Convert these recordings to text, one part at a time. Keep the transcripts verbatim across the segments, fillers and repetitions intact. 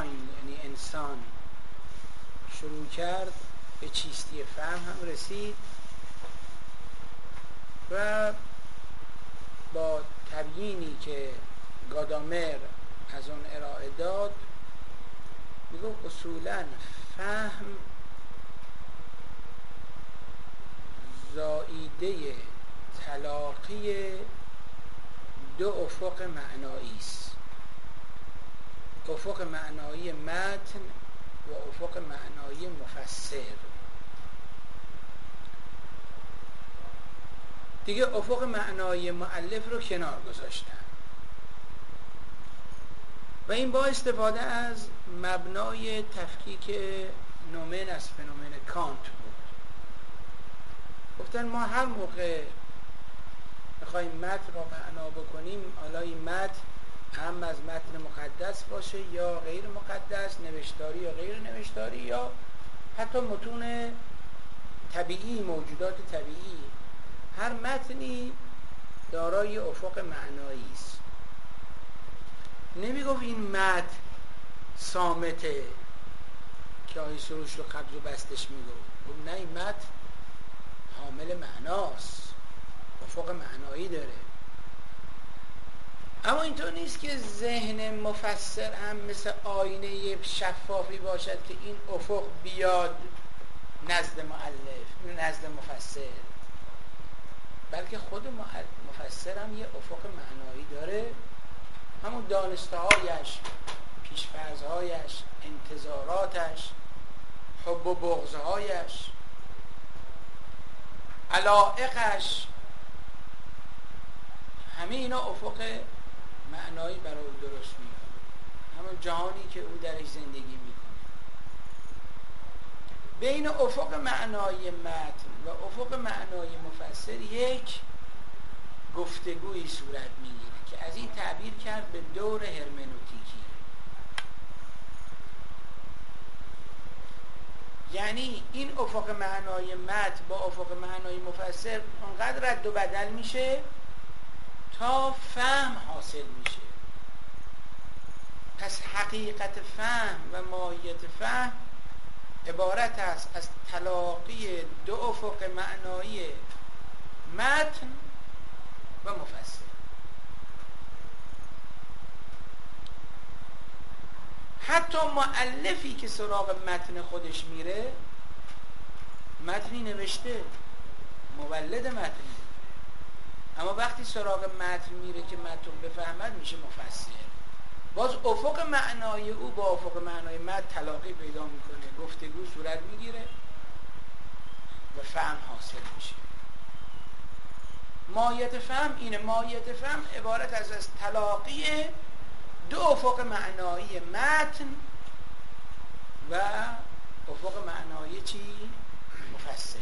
مانکایند یعنی انسان شروع کرد به چیستی فهم هم رسید و با تبیینی که گادامر از اون ارائه داد میگو اصولاً فهم زائیده تلاقی دو افق معنایی است، افق معنایی متن و افق معنایی مفسر. دیگه افق معنایی مؤلف رو کنار گذاشتن و این با استفاده از مبنای تفکیک نومن از فنومن کانت بود. گفتن ما هر موقع میخواییم متن رو معنا بکنیم، حالا این متن هم از متن مقدس باشه یا غیر مقدس، نوشتاری یا غیر نوشتاری، یا حتی متون طبیعی، موجودات طبیعی، هر متنی دارای افق معنایی است. نمیگفت این متن صامته که آیه سروش رو قبض و بستش میگفت، گفت نه، این متن حامل معناست، افق معنایی داره. اما اینطور نیست که ذهن مفسر هم مثل آینه شفافی باشد که این افق بیاد نزد مؤلف، نزد مفسر، بلکه خود مفسر هم یه افق معنایی داره، همون دانسته‌هایش، پیش‌فرض‌هایش، انتظاراتش، حب و بغض‌هایش، علایقش، همه اینا افق معنایی برای او درست می‌کنه، همون جهانی که او درش زندگی می‌کنه. بین افق معنایی متن و افق معنایی مفسر یک گفتگویی صورت می‌گیره که از این تعبیر کرد به دور هرمنوتیکی. یعنی این افق معنایی متن با افق معنایی مفسر اونقدر رد و بدل میشه تا فهم حاصل میشه. پس حقیقت فهم و ماهیت فهم عبارت است از تلاقی دو افق معنایی متن و مفسر. حتی مؤلفی که سراغ متن خودش میره، متنی نوشته، مولد متنی، اما وقتی سراغ متن میره که متن بفهمد میشه مفسر. باز افق معنایی او با افق معنایی متن تلاقی پیدا میکنه، گفتگو صورت میگیره و فهم حاصل میشه. ماهیت فهم اینه. ماهیت فهم عبارت از از تلاقی دو افق معنایی متن و افق معنایی چی؟ مفسر.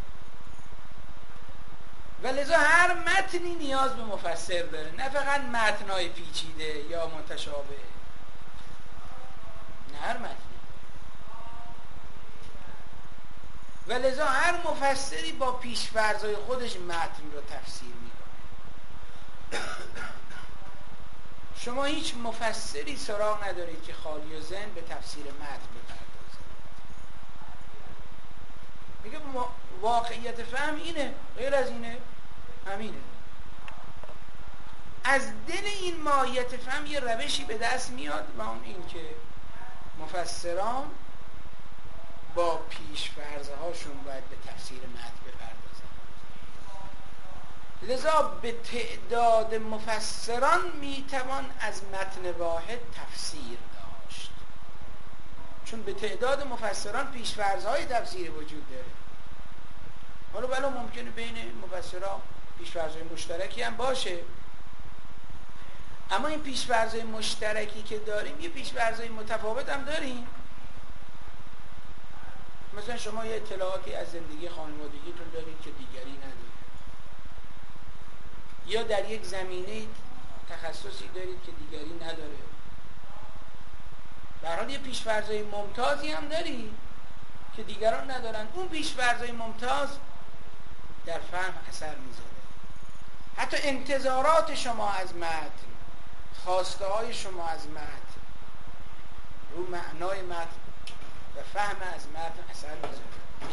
و لذا هر متنی نیاز به مفسر داره، نه فقط متنای پیچیده یا متشابه، نه هر متنی. و لذا هر مفسری با پیش‌فرض‌های خودش متن رو تفسیر میکنه. شما هیچ مفسری سراغ ندارید که خالی و ذهن به تفسیر متن بپردازه. میگه واقعیت فهم اینه، غیر از اینه همینه. از دل این ماهیت فهم یه روشی به دست میاد و اون این که مفسران با پیش‌فرض‌هاشون باید به تفسیر متن بپردازن. لذا به تعداد مفسران میتوان از متن واحد تفسیر داشت، چون به تعداد مفسران پیش‌فرض‌های تفسیر وجود داره. حالا بلا ممکنه بین مفسران پیش‌فرض‌های مشترکی هم باشه، اما این پیش‌فرض‌های مشترکی که داریم یه پیش‌فرض‌های متفاوت هم داریم. مثلا شما یه اطلاعاتی از زندگی خانوادگیتون دارید که دیگری نداره، یا در یک زمینه تخصصی دارید که دیگری نداره. به هر حال یه پیش‌فرض‌های ممتازی هم دارید که دیگران ندارن. اون پیش‌فرض‌های ممتاز در فهم اثر میذاره. حتی انتظارات شما از متن، خواسته های شما از متن رو معنای متن و فهم از متن اثر میذاره.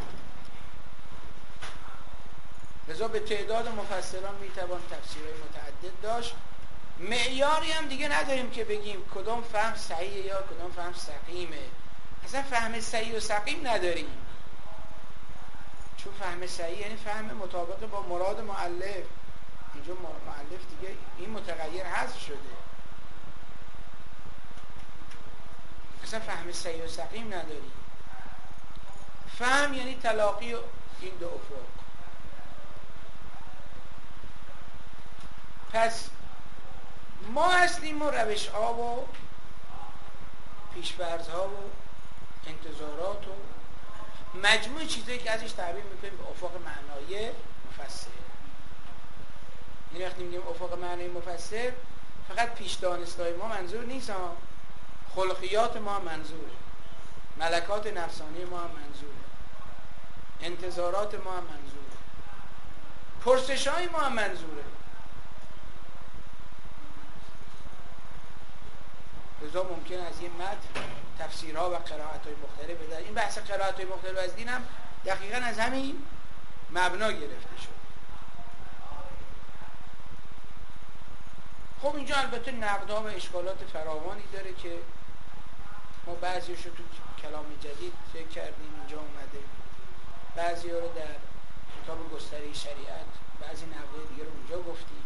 لذا به تعداد مفسران میتوان تفسیرهای متعدد داشت. معیاری هم دیگه نداریم که بگیم کدام فهم صحیحه یا کدام فهم سقیمه. اصلا فهم صحیح و سقیم نداریم، چون فهم صحیح یعنی فهم مطابق با مراد مؤلف. اینجا مؤلف دیگه این متغیر حذف شده. اصلا فهم صحیح و سقیم نداریم. فهم یعنی تلاقی این دو افق. پس ما هستیم و روش ها و پیش‌فرض ها و انتظارات و مجموع چیزایی که ازش تعبیر میکنیم به افق معنایی مفسر. یعنی وقتی میگیم افق معنایی مفسر فقط پیش دانستهای ما منظور نیست ها، خلقیات ما هم منظوره، ملکات نفسانی ما هم منظوره، انتظارات ما هم منظوره، پرسش های ما هم منظوره. لذا ممکن از یه متن تفسیرها و قرائت‌های مختلف بده. این بحث قرائت‌های مختلف از دین هم دقیقاً از همین مبنا گرفته شد. خب اینجا البته نقدها و اشکالات فراوانی داره که ما بعضیش رو تو کلام جدید فکر کردیم اینجا اومده، بعضی رو در کتاب گستره شریعت، بعضی نقدهای دیگه رو اونجا گفتیم.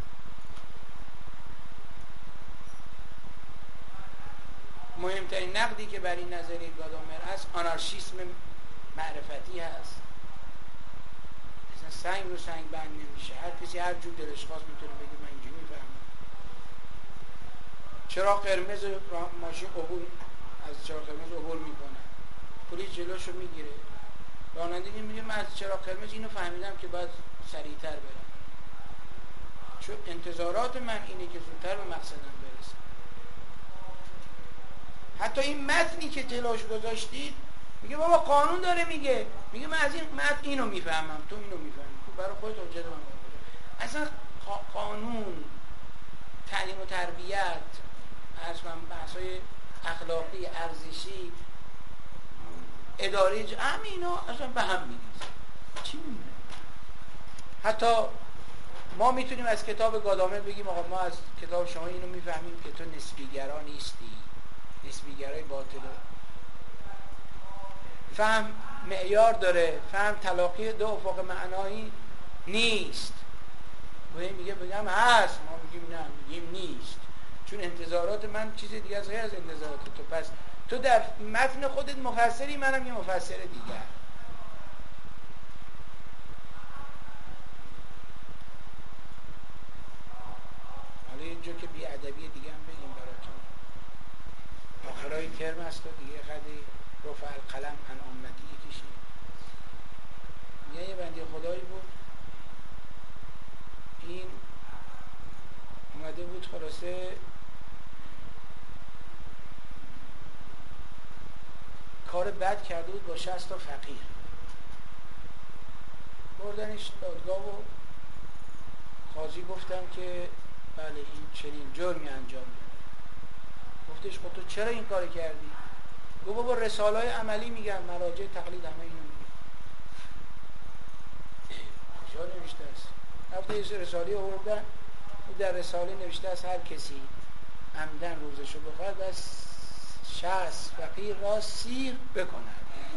مهمترین نقدی که بر این نظریه گادامر هست آنارشیسم معرفتی هست. مثلا سنگ رو سنگ بند نمیشه، هر کسی هر جور دلش خواست میتونه بگه من اینجوری میفهمم. چراغ قرمز ماشین عبور از چراغ قرمز عبور میکنه، پلیس جلوشو میگیره، راننده میگه من از چراغ قرمز اینو فهمیدم که باید سریعتر برم، چون انتظارات من اینه که زودتر به مقصدم برسم. حتی این متنی که جلوش گذاشتید میگه بابا قانون داره، میگه میگه من از این متن اینو میفهمم، تو اینو میفهمی، تو برای خودت حجت من بگو. اصلا قانون، تعلیم و تربیت، اصلا بحث‌های اخلاقی، ارزشی، اداری، همینا اصلا به هم می‌ریزه. چی می‌مونه؟ حتی ما میتونیم از کتاب گادامر بگیم آقا ما از کتاب شما اینو میفهمیم که تو نسبی‌گرا نیستی، نسبی‌گرای باطله. فهم معیار داره، فهم تلاقی دو افق معنایی نیست. ولی میگه بگم هست، ما میگیم نه، میگیم نیست، چون انتظارات من چیز دیگه از غیر از انتظارات تو. پس تو در متن خودت مفسری، منم یه مفسر دیگر. حالا یه جو که بی ادبی دیگه هم بگیم براتون. آخرای ترم هست و دیگه خیلی رفع القلم عن امتی یکیشی. یه بنده خدایی بود، این اومده بود خلاصه کار بد کرده بود با شصت تا فقیر، بردنش دادگاه و قاضی گفتم که بله این چنین جرمی انجام داده. گفتش خب تو چرا این کار کردی؟ گفت بابا رساله های عملی میگن، مراجع تقلید همه اینو میگن. کجا نوشته است؟ رفته یه رساله آوردن، در رساله نوشته است هر کسی عمدن روزشو بخواهد بس شصت فقیر را سیر بکند.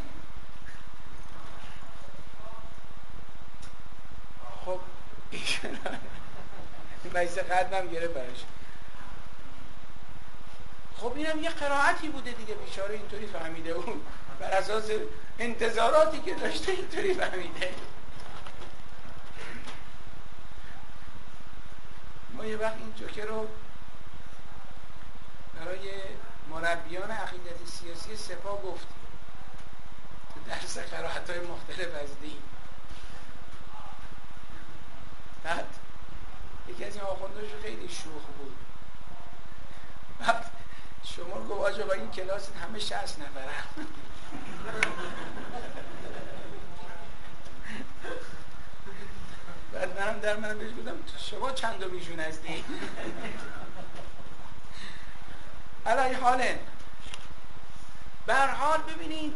خب این بحث قدمم گره برش. خب اینم یه قرائتی بوده دیگه، بیچاره اینطوری فهمیده بود، بر اساس انتظاراتی که داشته اینطوری فهمیده. ما یه وقت این جوکر رو برای مربیان عقیدت سیاسی سپاه گفتیم تو درس قرائت‌های مختلف از دین. بعد یکی از این آخوندهاش خیلی شوخ بود، بعد شما رو گفت آقا این کلاس همه شصت نفره. بعد منم در منم بهش گفتم شما چند و میشون هستی؟ علی حاله به هر حال ببینید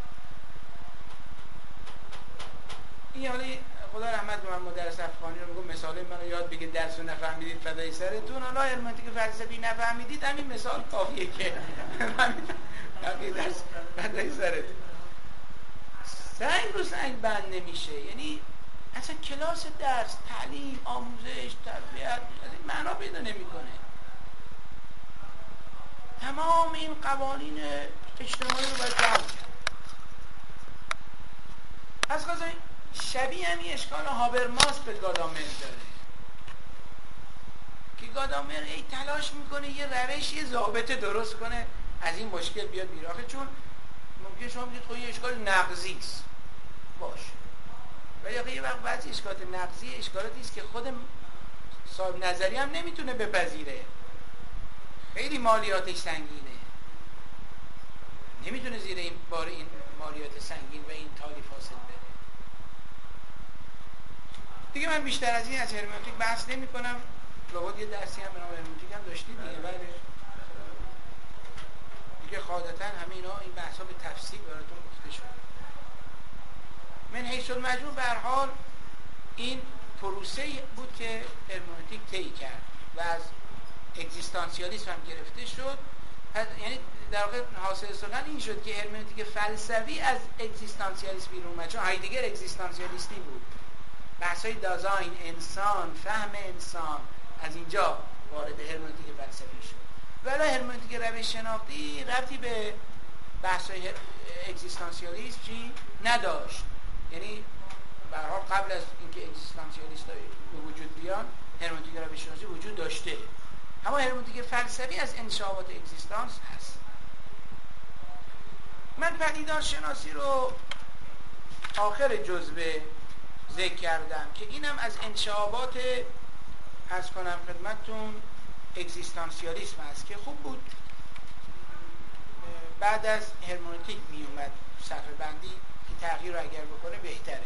این حالی خدا رحمت به من مدرس افغانی رو میگم مثال منو یاد بگید درس رو نفهمیدید فدای سرتون، حالا هرمنوتیک فلسفی نفهمیدید همین مثال کافیه که همین درس فدای سرتون. سنگ رو سنگ بند نمیشه، یعنی اصلا کلاس درس، تعلیم، آموزش، تربیت از این معنا پیدا نمیکنه. تمام این قوانین اجتماعی رو باید جمع کرد. از قضا شبیه همین اشکال هابرماس به گادامر داره که گادامر ای تلاش میکنه یه روش، یه ضابطه درست کنه از این مشکل بیاد بیرون. آخه چون ممکن شما بگید خب یه اشکال نقضی است، باشه، ولی آخه یه وقت بعضی اشکالات نقضی اشکالاتی است که خود صاحب نظری هم نمیتونه بپذیره، خیلی مالیاتش سنگینه، نمیتونه زیر این بار این مالیات سنگین و این تالیف حاصل بره. دیگه من بیشتر از این از هرمنوتیک بحث نمی کنم. لابد یه درسی هم به نام هرمنوتیک هم داشتید دیگه. بله دیگه قاعدتا همه اینا این بحثا به تفصیل براتون گفته شد. من حیث المجموع به هر حال این پروسه بود که هرمنوتیک طی کرد و از اگزیستانسیالیسم هم گرفته شد. یعنی در واقع حاصل سخن این شد که هرمنوتیک فلسفی از اگزیستانسیالیسم بیرون اومد، چون هایدگر اگزیستانسیالیستی بود. بحث‌های دازاین، انسان، فهم انسان از اینجا وارد هرمنوتیک فلسفی شد. ولی هرمنوتیک روش شناختی ربطی به بحث‌های اگزیستانسیالیسم چی نداشت. یعنی به هر حال قبل از اینکه اگزیستانسیالیست‌ها به وجود بیان هرمنوتیک روش شناختی وجود داشته. اما هرمنوتیک فلسفی از انشابات اگزیستانس هست. من پدیدار شناسی رو آخر جزوه ذکر کردم که اینم از انشابات عرض کنم خدمتتون اگزیستانسیالیسم هست که خوب بود بعد از هرمنوتیک می اومد صفحه بندی که تغییر رو اگر بکنه بهتره،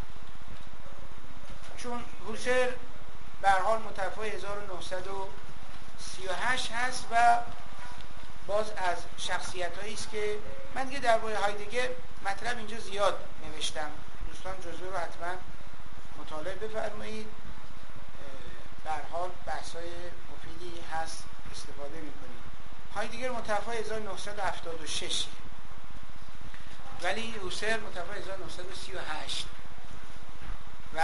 چون هوسر به هر حال متوفای هزار و نهصد و سی و هشت هست و باز از شخصیت‌هایی است که من دیگه درباره هایدگر مطلب اینجا زیاد نوشتم، دوستان جزوه رو حتما مطالعه بفرمایید. به هر حال بحث‌های مفیدی هست، استفاده می‌کنید. هایدگر متوفای هزار و نهصد و هفتاد و شش ولی هوسر متوفای هزار و نهصد و سی و هشت و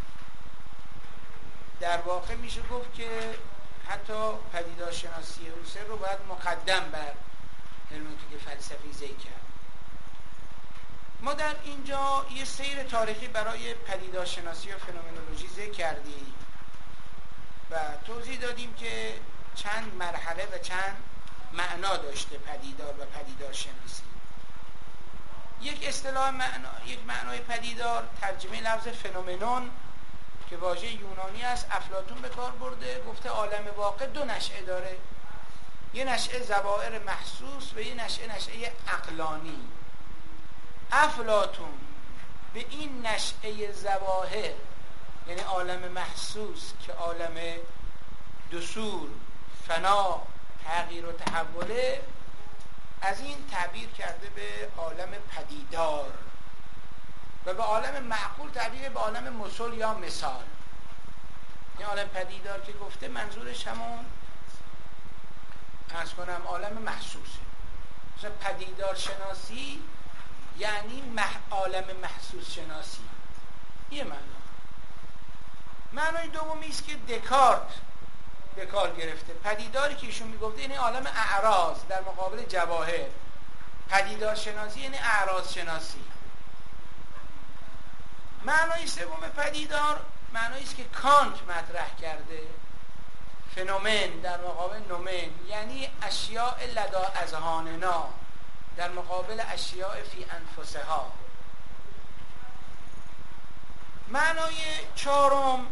در واقع میشه گفت که حتی پدیدارشناسی هوسر رو باید مقدم بر هرمنوتیک فلسفی ذکر کرد. ما در اینجا یه سیر تاریخی برای پدیدارشناسی و فنومنولوژی ذکر کردیم و توضیح دادیم که چند مرحله و چند معنا داشته پدیدار و پدیدارشناسی. یک اصطلاح معنا، یک معنای پدیدار ترجمه لفظ فنومنون که واژه یونانی است، افلاطون به کار برده، گفته عالم واقع دو نشأه داره، یه نشأه ظواهر محسوس و یه نشأه نشأه عقلانی. افلاطون به این نشأه ظواهر یعنی عالم محسوس که عالم دسور، فنا، تغییر و تحوله، از این تعبیر کرده به عالم پدیدار و به عالم معقول تعبیر به عالم مثل یا مثال. این عالم پدیدار که گفته منظورش همون عرض کنم عالم محسوسه. مثلا پدیدار شناسی یعنی مح... عالم محسوس شناسی. یه معنا. معنای دومی است که دکارت به کار گرفته. پدیداری که ایشون میگفته یعنی عالم اعراض در مقابل جواهر. پدیدار شناسی یعنی اعراض شناسی. معنای سوم پدیدار معنایی است که کانت مطرح کرده، فنومن در مقابل نومن، یعنی اشیاء لدا اذهاننا در مقابل اشیاء فی انفسها. معنای چهارم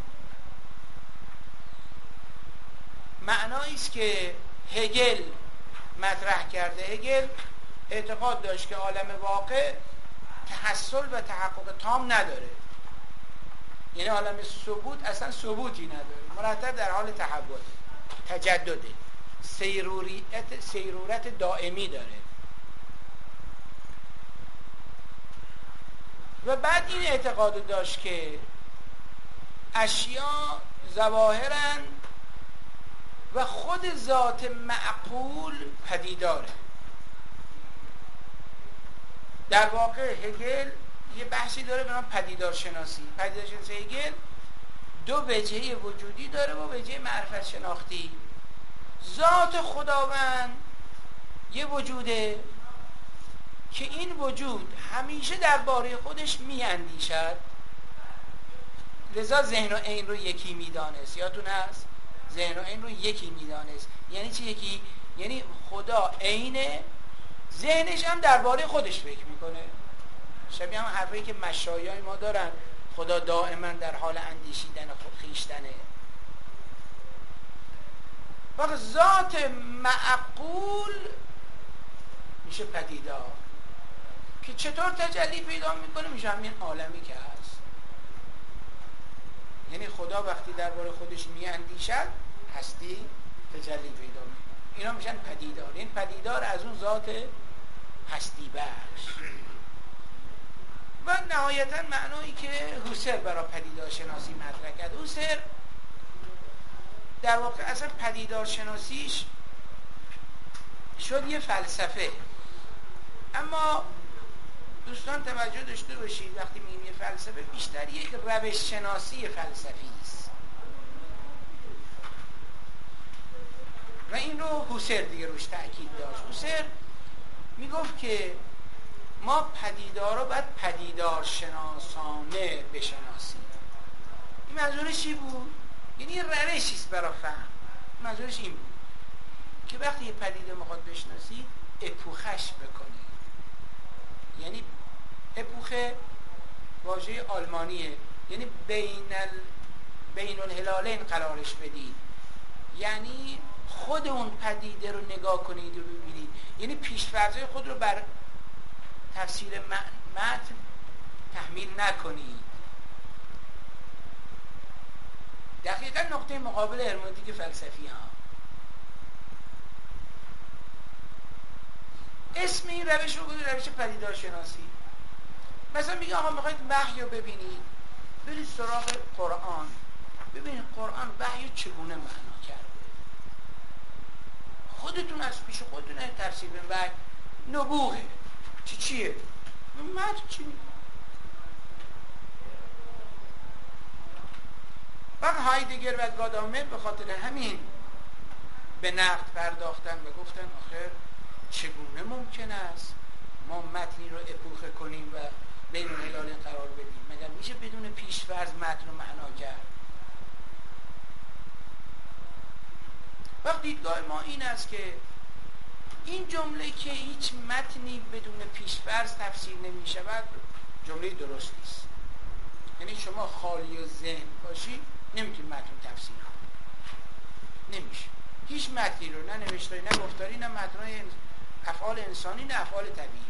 معنایی است که هگل مطرح کرده. هگل اعتقاد داشت که عالم واقع تحصل و تحقق تام نداره، یعنی عالم ثبوت اصلا ثبوتی نداره، مرتب در حال تحول، تجدده، سیروریت سیرورت دائمی داره. و بعد این اعتقاد داشت که اشیا ظواهرن و خود ذات معقول پدیداره. در واقع هگل یه بحثی داره به نام پدیدار شناسی. پدیدار شناسی هگل دو وجهه وجودی داره و وجهه معرفت شناختی. ذات خداوند یه وجوده که این وجود همیشه درباره خودش میاندیشد، لذا ذهن و عین رو یکی میدانست. یادتون هست ذهن و عین رو یکی میدانست. یعنی چی یکی؟ یعنی خدا عینه، ذهنش هم درباره خودش فکر میکنه. شبیه هم حرفایی که مشایای ما دارن، خدا دائما در حال اندیشیدن خود خویشتنه. وقت ذات معقول میشه پدیدار که چطور تجلی پیدا میکنه؟ میشه همین عالمی که هست. یعنی خدا وقتی درباره خودش میاندیشد هستی تجلی پیدا میکنه. اینا میشن پدیدار. این پدیدار از اون ذات هستی بخش. و نهایتا معنایی که هوسر برای پدیدار شناسی مطرح کرد. هوسر در واقع اصلا پدیدار شناسیش شد یه فلسفه. اما دوستان توجه داشته باشید وقتی میگیم یه فلسفه بیشتر یک روش شناسی فلسفی است و این رو هوسر دیگه روش تأکید داشت. هوسر میگفت که ما پدیدار رو باید پدیدار شناسانه بشناسیم. این منظورش چی بود؟ یعنی یه روشی است برای فهم. منظورش این بود که وقتی یه پدیده میخواد بشناسید اپوخش بکنید. یعنی اپوخه واژه آلمانیه، یعنی بین ال... بین الهلالین قرارش بدید. یعنی خود اون پدیده رو نگاه کنید و ببینید. یعنی پیش‌فرض‌های خود رو بر تفسیر متن تحمیل نکنید. دقیقا نقطه مقابل هرمنوتیک فلسفی ها. اسم این روش رو بگید روش پدیدار شناسی. مثلا میگه آقا میخواید وحی رو ببینید، برید سراغ قرآن، ببینید قرآن وحی چگونه معنا کرده. خودتون از پیش خودتون تفسیر به وحی نبوغه چی چیه؟ متن چی؟ و هایدگر و گادامر به خاطر همین به نقد پرداختن و گفتن آخر چگونه ممکن است ما متنی رو اپوخه کنیم و بین الهلالین قرار بدیم؟ مگر میشه بدون پیش‌فرض متن رو معنا کرد؟ وقت دیدگاه ما این است که این جمله که هیچ متنی بدون پیش‌فرض تفسیر نمی شود جمله درستی است. یعنی شما خالی و ذهن باشی نمیتونی متن تفسیر کنی، نمیشه. هیچ متنی رو نه نوشتاری نه گفتاری نه متنای افعال انسانی نه افعال طبیعی.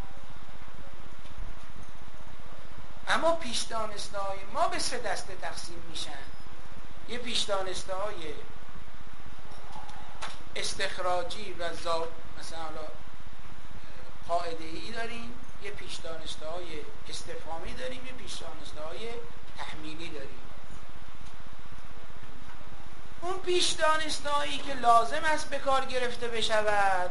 اما پیش دانسته های ما به سه دسته تقسیم میشن. یه پیش دانسته های استخراجی و ذات، مثلا حالا قاعده‌ای داریم، یه پیش دانسته های استفهامی داریم، یه پیش دانسته های تحمیلی داریم. اون پیش دانسته هایی که لازم است به کار گرفته بشود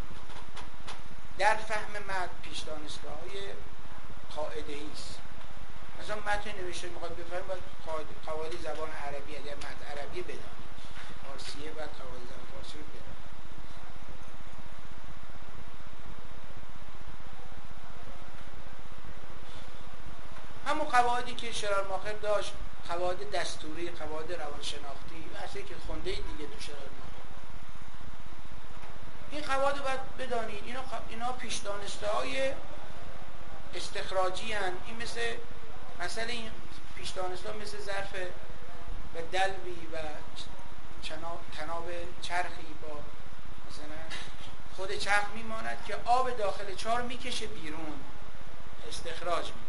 در فهم متن پیش دانسته های قاعده‌ای است. مثلا متن نوشته میخواد بفهمید باید قواعد زبان عربی، اگر متن عربی بدانید، فارسیه باید قواعد زبان فارسی رو بدانید. همون قواعدی که شرارماخر داشت، قواعد دستوری، قواعد روانشناختی و اصلی که خونده دیگه تو شرارماخر، این قواعد باید بدانید. اینا اینا پیش دانسته های استخراجی هن. این مثل مثلا این پیش دانسته ها مثل ظرف و دلوی و تناب چرخی با مثلا خود چرخ میماند که آب داخل چار میکشه بیرون، استخراج میکنه.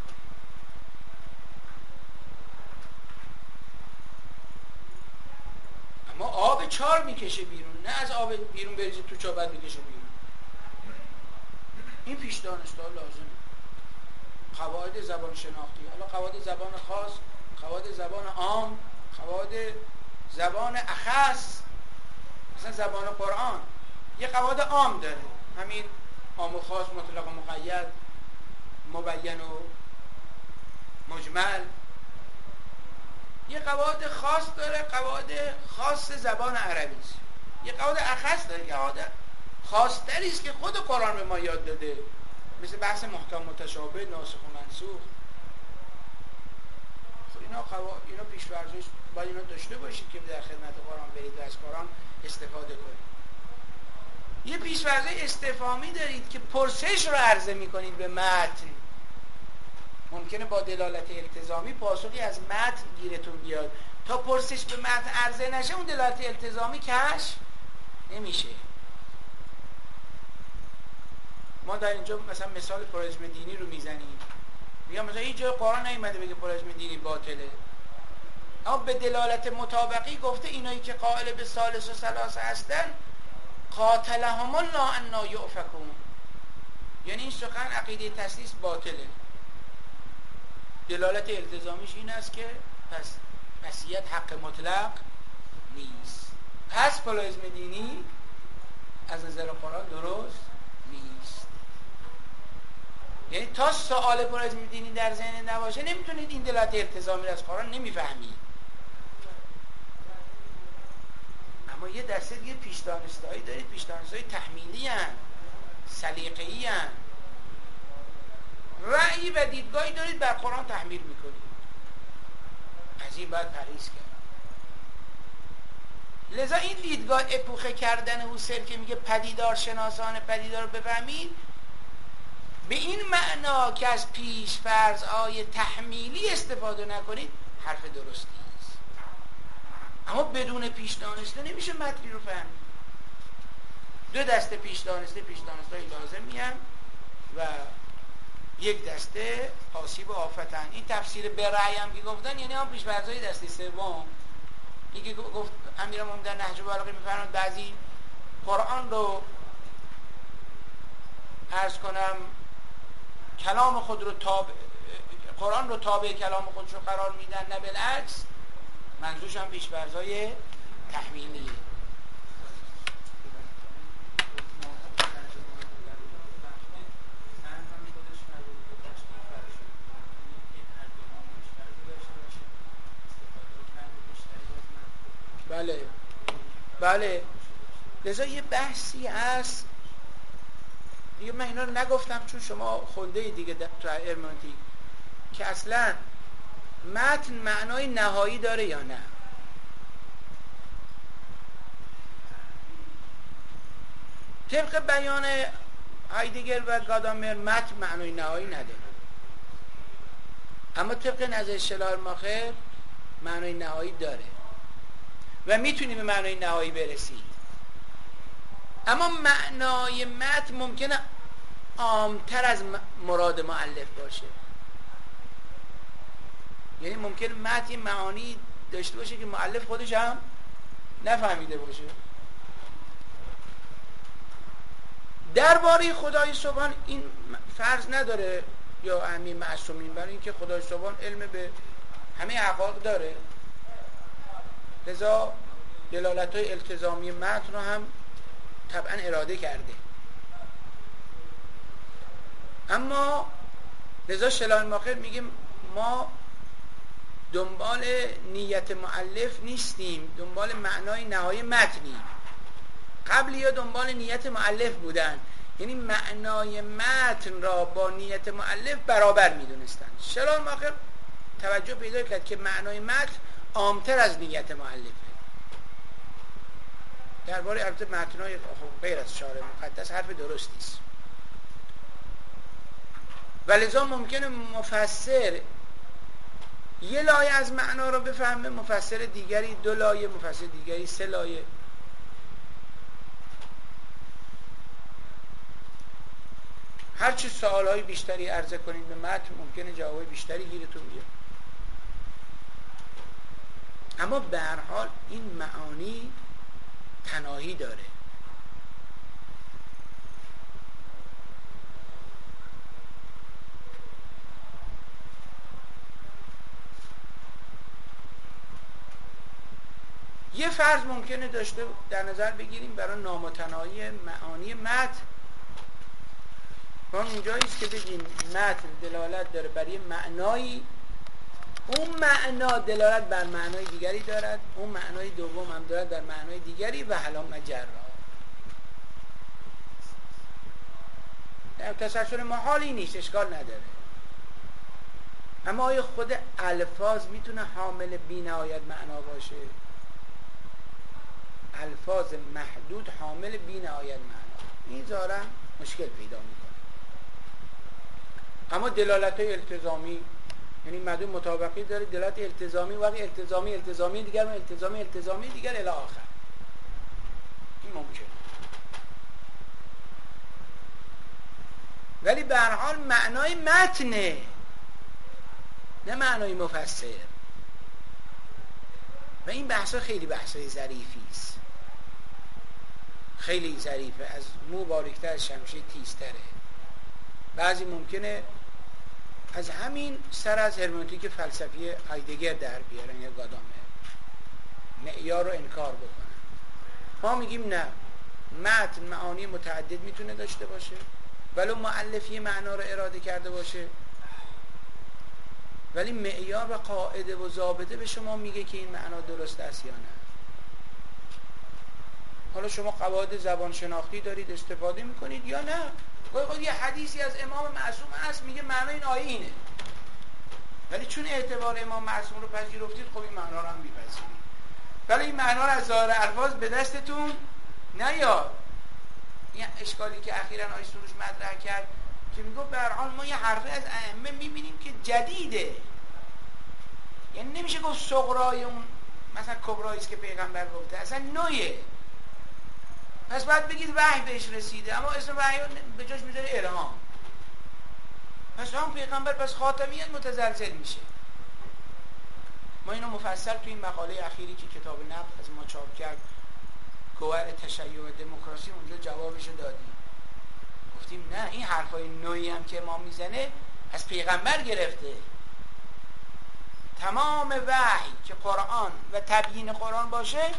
اما آب چار میکشه بیرون، نه از آب بیرون بریزید تو چار بعد میکشه بیرون. این پیش دانسته ها لازمه. قواعد زبان شناختی، حالا قواعد زبان خاص، قواعد زبان عام، قواعد زبان اخص. مثلا زبان قرآن یه قواعد عام داره، همین عام و خاص، مطلق و مقید، مبین و مجمل. یه قواعد خاص داره، قواعد خاص زبان عربی است. یه قواعد اخص داره، قواعد خاص‌تری است که خود قرآن به ما یاد داده، مثل بحث محکم متشابه، ناسخ و منسوخ. خب اینا قواعد، اینا پیش‌فرضش باید اینا داشته باشید که در خدمت قرآن برید و از قرآن استفاده کنید. یه پیش‌فرض استفهامی دارید که پرسش رو عرضه می‌کنید به متن. ممکنه با دلالت التزامی پاسخی از متن گیرتون بیاد، تا پرسش به متن عرضه نشه اون دلالت التزامی کشف نمیشه. ما در اینجا مثلا مثال پلوراسیسم دینی رو میزنیم، میگم مثلا هیچ جای قرآن نیومده بگه پلوراسیسم دینی باطله، اما به دلالت مطابقی گفته اینایی که قائل به ثالث و ثلاثه هستن قاتلهم الله انا یؤفکون، یعنی این سخن عقیده تثلیث باطله. دلالت التزامیش این است که پس مسیحیت حق مطلق نیست، پس پلوراسیسم دینی از نظر قرآن درست نیست. یعنی تا سوال پلوراسیسم دینی در ذهن نباشه نمیتونید این دلالت التزامی از قرآن نمیفهمید. اما یه دسته دیگه پیش دانسته‌ای دارید، پیش دانسته‌های تحمیلی ان، سلیقه‌ای ان، رأی و دیدگاهی دارید بر قرآن تحمیل میکنید. از این باید پرهیز کرد. لذا این دیدگاه اپوخه کردن حسین که میگه پدیدار شناسان پدیدار رو بفهمید، به این معنا که از پیش فرض‌های تحمیلی استفاده نکنید حرف درستی است. اما بدون پیش دانسته نمیشه متنی رو فهمید. دو دسته پیش دانسته پیش دانسته‌ای لازم میان و یک دسته آسیب و آفتن. این تفسیر به رأی هم که گفتن یعنی هم پیش فرض‌های دسته سوم. این که گفت امیرالمومنین در نهج البلاغه میفرماید بعضی قرآن رو عرض کنم کلام خود رو تابع، قرآن رو تابع کلام خودش رو قرار میدن، نه بالعکس. منظورش هم پیش فرض‌های تحمیلیه. بله بله. لذا یه بحثی هست دیگه، من اینا رو نگفتم چون شما خونده دیگه در هرمنوتیک که اصلا متن معنای نهایی داره یا نه. طبق بیان هایدگر و گادامر متن معنای نهایی نداره، اما طبق نظر شلایرماخر معنای نهایی داره و میتونی به معنای نهایی برسید. اما معنای متن ممکنه عامتر از مراد مؤلف باشه. یعنی ممکنه متن معانی داشته باشه که مؤلف خودش هم نفهمیده باشه. درباره خدای سبحان این فرض نداره یا همین معصومین، برای اینکه خدای سبحان علم به همه حقایق داره، لذا دلالت‌های التزامی متن رو هم طبعا اراده کرده. اما لذا شلایرماخر میگه ما دنبال نیت مؤلف نیستیم، دنبال معنای نهایی متنی. قبلی ها دنبال نیت مؤلف بودن، یعنی معنای متن را با نیت مؤلف برابر میدونستن. شلایرماخر توجه پیدا کرد که معنای متن عامتر از نیت مؤلفه. درباره البته متنای غیر از شارع مقدس حرف درستی است. ولذا ممکنه مفسر یه لایه از معنا رو بفهمه، مفسر دیگری دو لایه، مفسر دیگری سه لایه. هرچی سوالهای بیشتری عرضه کنید به متن ممکنه جوابای بیشتری گیرتون بیاد. اما به هر حال این معانی تناهی داره. یه فرض ممکنه داشته در نظر بگیریم برای نامتناهی معانی متن. ما اونجایی است که بگیم متن دلالت داره برای معنایی، اون معنا دلالت بر معنای دیگری دارد، اون معنای دوم هم دارد بر معنای دیگری و حالا مجرا. تسلسل محالی نیست، اشکال نداره. اما آیا خود الفاظ میتونه حامل بی نهایت معنا باشه؟ الفاظ محدود حامل بی نهایت معنا، این ظاهرا مشکل پیدا میکنه. اما دلالت های التزامی، یعنی مدون مطابقی داره، دلالت التزامی و التزامی التزامی دیگر و التزامی التزامی دیگر الی آخر، این ممکنه. ولی به هر حال معنای متنه، نه معنای مفسر. و این بحثا خیلی بحثای ظریفی است، خیلی ظریفه، از مو باریکتر از شمشیر تیزتره. بعضی ممکنه از همین سر از هرمنوتیک فلسفی هایدگر در بیارن یا گادامر، معیار رو انکار بکنن. ما میگیم نه، متن معانی متعدد میتونه داشته باشه ولو مؤلفی معنا رو اراده کرده باشه، ولی معیار و قاعده و ضابطه به شما میگه که این معنا درست است یا نه. حالا شما قواعد زبان شناختی دارید استفاده میکنید یا نه. گاهی یه حدیثی از امام معصوم هست میگه معنای این آیه اینه، ولی چون اعتبار امام معصوم رو پذیرفتید خب این معنا رو هم میپذیرید، ولی این معنا رو از ظاهر الفاظ به دستتون نیاد. این اشکالی که اخیراً آقای سروش مطرح کرد که میگه به هر حال ما یه حرفی از ائمه میبینیم که جدیده، یعنی نمیشه گفت صغرای اون مثلا کبرایی است که پیغمبر گفته، اصلا نوعه. پس باید بگید وحی بهش رسیده، اما اسم وحی به جاش میذاره الهام. پس هم پیغمبر پس خاتمیت متزلزل میشه. ما اینو مفصل تو این مقاله اخیری که کتاب نقد از ما چاپ کرد، گوهر تشیع و دموکراسی، اونجا جوابشو دادیم. گفتیم نه، این حرفای نوعی هم که ما میزنه از پیغمبر گرفته. تمام وحی که قرآن و تبیین قرآن باشه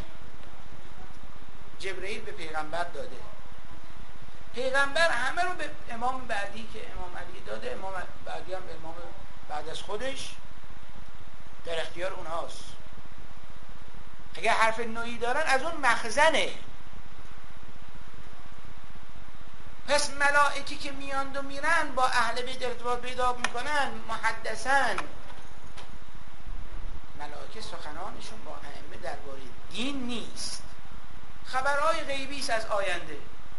جبرئیل به پیغمبر داده. پیغمبر همه رو به امام بعدی که امام علی داده، امام بعدی هم به امام بعد از خودش، در اختیار اونهاست. اگر حرف نوعی دارن از اون مخزنه. پس ملائکی که میاند و میرن با اهل بیت ارتباط پیدا میکنن محدثن، ملائکه سخنانشون با ائمه درباره دین نیست، خبرهای غیبی است از آینده.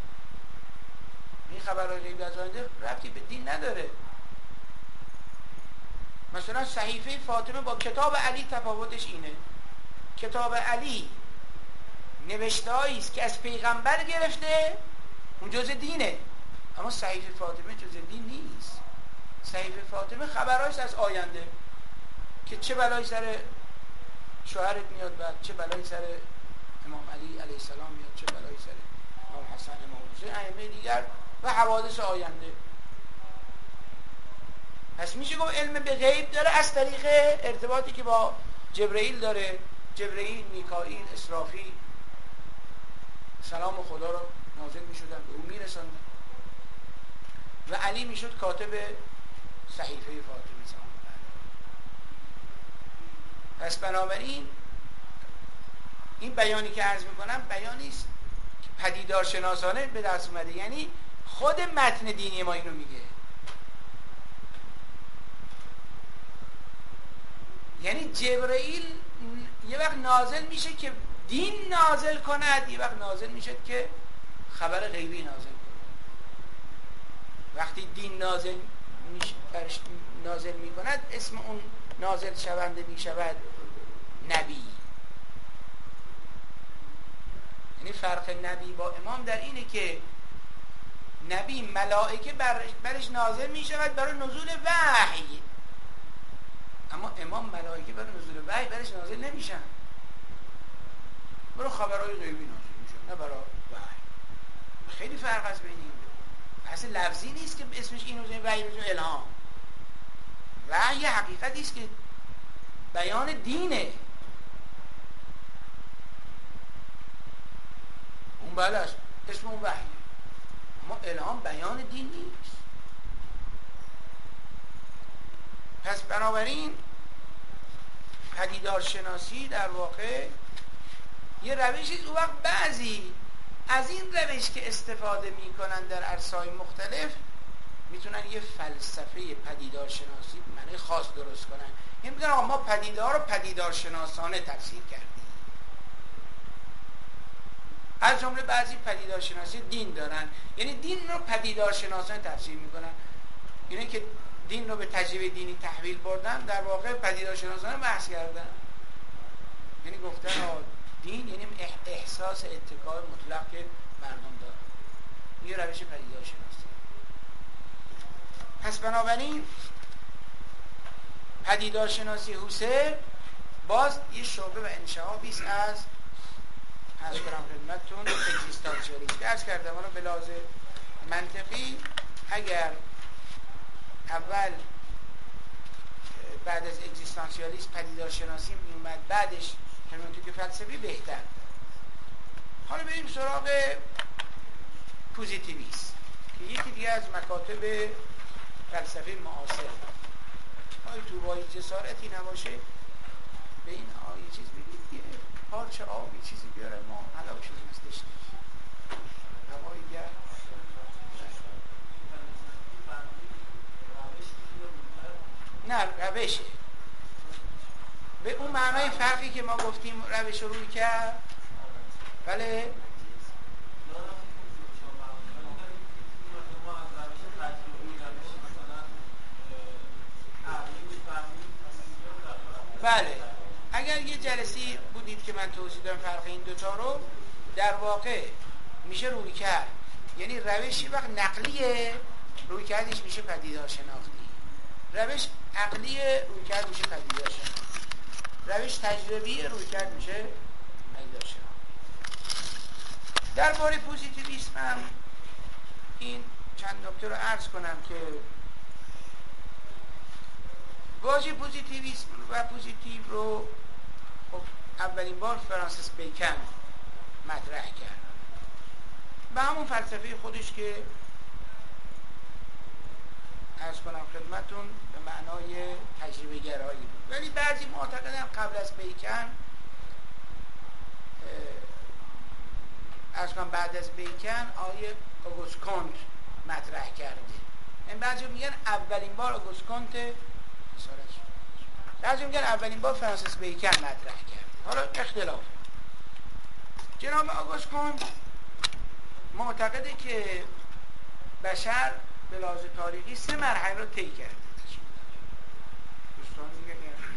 این خبرهای غیبی از آینده ربطی به دین نداره. مثلا صحیفه فاطمه با کتاب علی تفاوتش اینه، کتاب علی نوشته‌هایی است که از پیغمبر گرفته، اون جزء دینه، اما صحیفه فاطمه جزء دین نیست. صحیفه فاطمه خبرهایش از آینده که چه بلایی سر شوهرت میاد، بعد چه بلایی سر امام علی علیه السلام میاد، چه بلایی سر امام حسن، امام حسین، ائمه دیگر و حوادث آینده. پس میشه گفت علم به غیب داره از طریق ارتباطی که با جبرئیل داره. جبرئیل، میکائیل، اسرافیل سلام خدا رو نازل میشدن به او میرساندن و علی میشد کاتب صحیفه فاطمه سلام. پس بنابراین این بیانی که عرض میکنم بیانی است که پدیدار شناسانه به دست اومده، یعنی خود متن دینی ما اینو میگه. یعنی جبرئیل یه وقت نازل میشه که دین نازل کند، یه وقت نازل میشه که خبر غیبی نازل کنه. وقتی دین نازل میشه نازل میکند اسم اون نازل شونده میشود نبی. یعنی فرق نبی با امام در اینه که نبی ملائکه بر برش نازل میشود برای نزول وحی، اما امام ملائکه برای نزول وحی برش نازل نمیشن، برای خبرهای غیبی نازل میشن، نه برای وحی. خیلی فرق است بین این دو. اصلا لفظی نیست که اسمش اینو بزنیم وحی بزنیم الهام. وحی حقیقتی است که بیان دینه. بله اسم اون وحیه، اما الهام بیان دین نیست. پس بنابراین پدیدارشناسی در واقع یه روشی، اون وقت بعضی از این روش که استفاده میکنن در عرصه‌های مختلف میتونن یه فلسفه پدیدارشناسی به معنی خاص درست کنن. این میگن آقا ما پدیدار رو پدیدارشناسانه تفسیر کردیم. از جمله بعضی پدیدارشناسی دین دارن، یعنی دین رو پدیدارشناسانه تفسیر میکنن. اینه که دین رو به تجربه دینی تحویل بردن، در واقع پدیدارشناسانه بحث کردن. یعنی گفتن آقا دین یعنی احساس اتکای مطلق که مردم دارن. یه روش پدیدارشناسی. پس بنابراین پدیدارشناسی هوسر باز یه شعبه و انشعابی است از از برام خدمتتون اگزیستانسیالیسم. عرض کردم حالا به لحاظ منطقی اگر اول بعد از اگزیستانسیالیسم پدیدارشناسی می اومد، بعدش هرمنوتیک فلسفی بهتر. حالا بریم سراغ پوزیتیویسم که یکی دیگه از مکاتب فلسفه معاصر. آیا تو با جسارتی نباشه به این آیه چیز بگید یه پارچه آبی چیزی بیاره ما حلاک شدیم از دشتی هوایی گرد. نه روشه به اون معنای فرقی که ما گفتیم روش روی کرد. بله بله اگر یه جلسی بودید که من توضیح دادم فرق این دوتا رو، در واقع میشه روی کرد، یعنی روشی وقت نقلیه روی کردش میشه پدیدار شناختی، روش عقلی روی کرد میشه پدیدار شناختی، روش تجربی روی کرد میشه پدیدار شناختی. درباره پوزیتیویسم هم این چند نکته رو عرض کنم که واژه پوزیتیویسم و پوزیتیو رو خب اولین بار فرانسیس بیکن مطرح کرد به همون فلسفه خودش که عرض کنم خدمتون به معنای تجربه گرایی بود، ولی بعضی معتقدن قبل از بیکن عرض کنم بعد از بیکن آیه آگوست کونت مطرح کرده. این بعضی میگن اولین بار آگوست کونت، بعضی میگن اولین بار فرانسیس بیکن مطرح کرد. حالا اختلاف. جناب آگوست کونت معتقده که بشر به لحاظ تاریخی سه مرحله رو طی کرده. دوستان میگن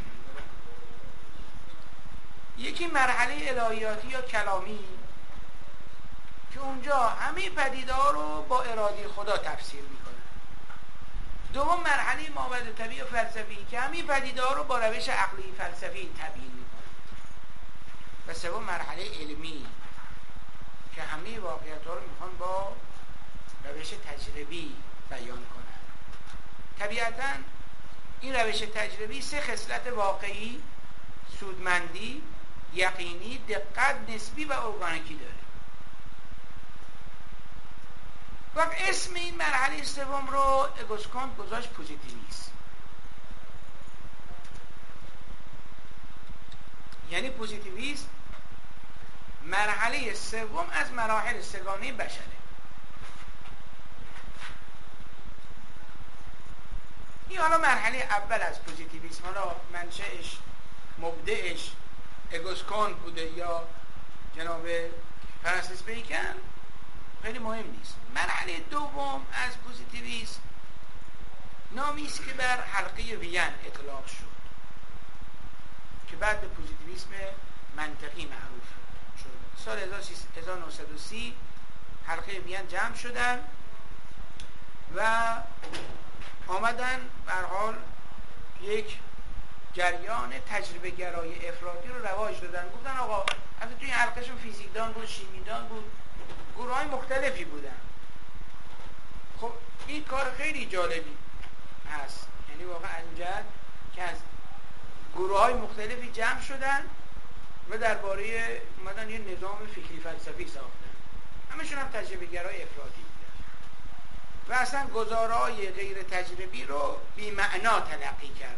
یکی مرحله الهیاتی یا کلامی که اونجا همه پدیده‌ها رو با اراده خدا تفسیر میکنه. دوم مرحله مابعد طبیعی و فلسفی که همه پدیده‌ها رو با روش عقلی فلسفی تبیین میکنه. و سوم مرحله علمی که همه واقعیت‌ها رو میخوان با روش تجربی بیان کنن. طبیعتاً این روش تجربی سه خصلت واقعی، سودمندی، یقینی، دقت نسبی و ارگانیکی داره. وقت اسم این مرحله سوم رو آگوست کونت گذاشت پوزیتیویسم. یعنی پوزیتیویسم مرحله سوم از مراحل سگانه بشره. این حالا مرحله اول از پوزیتیویسم، حالا منشأش مبدعش آگوست کونت بوده یا جناب فرانسیس بیکن خیلی مهم نیست. مرحله دوم از پوزیتیویسم نامی است که بر حلقه وین اطلاق شد که بعد به پوزیتیویسم منطقی معروف شد. سال هزار و نهصد و سی حلقه وین جمع شدن و آمدن به هر حال یک جریان تجربه گرای افراطی رو رواج دادن. گفتن آقا البته توی حلقهشون فیزیکدان بود، شیمیدان بود، گروه های مختلفی بودن. خب این کار خیلی جالبی هست، یعنی واقعا انجد که از گروه های مختلفی جمع شدن و درباره اومدن یه نظام فکری فلسفی ساختن. همشون هم تجربه گرای افراطی بودن و اصلا گزارهای غیر تجربی رو بی معنا تلقی کردن.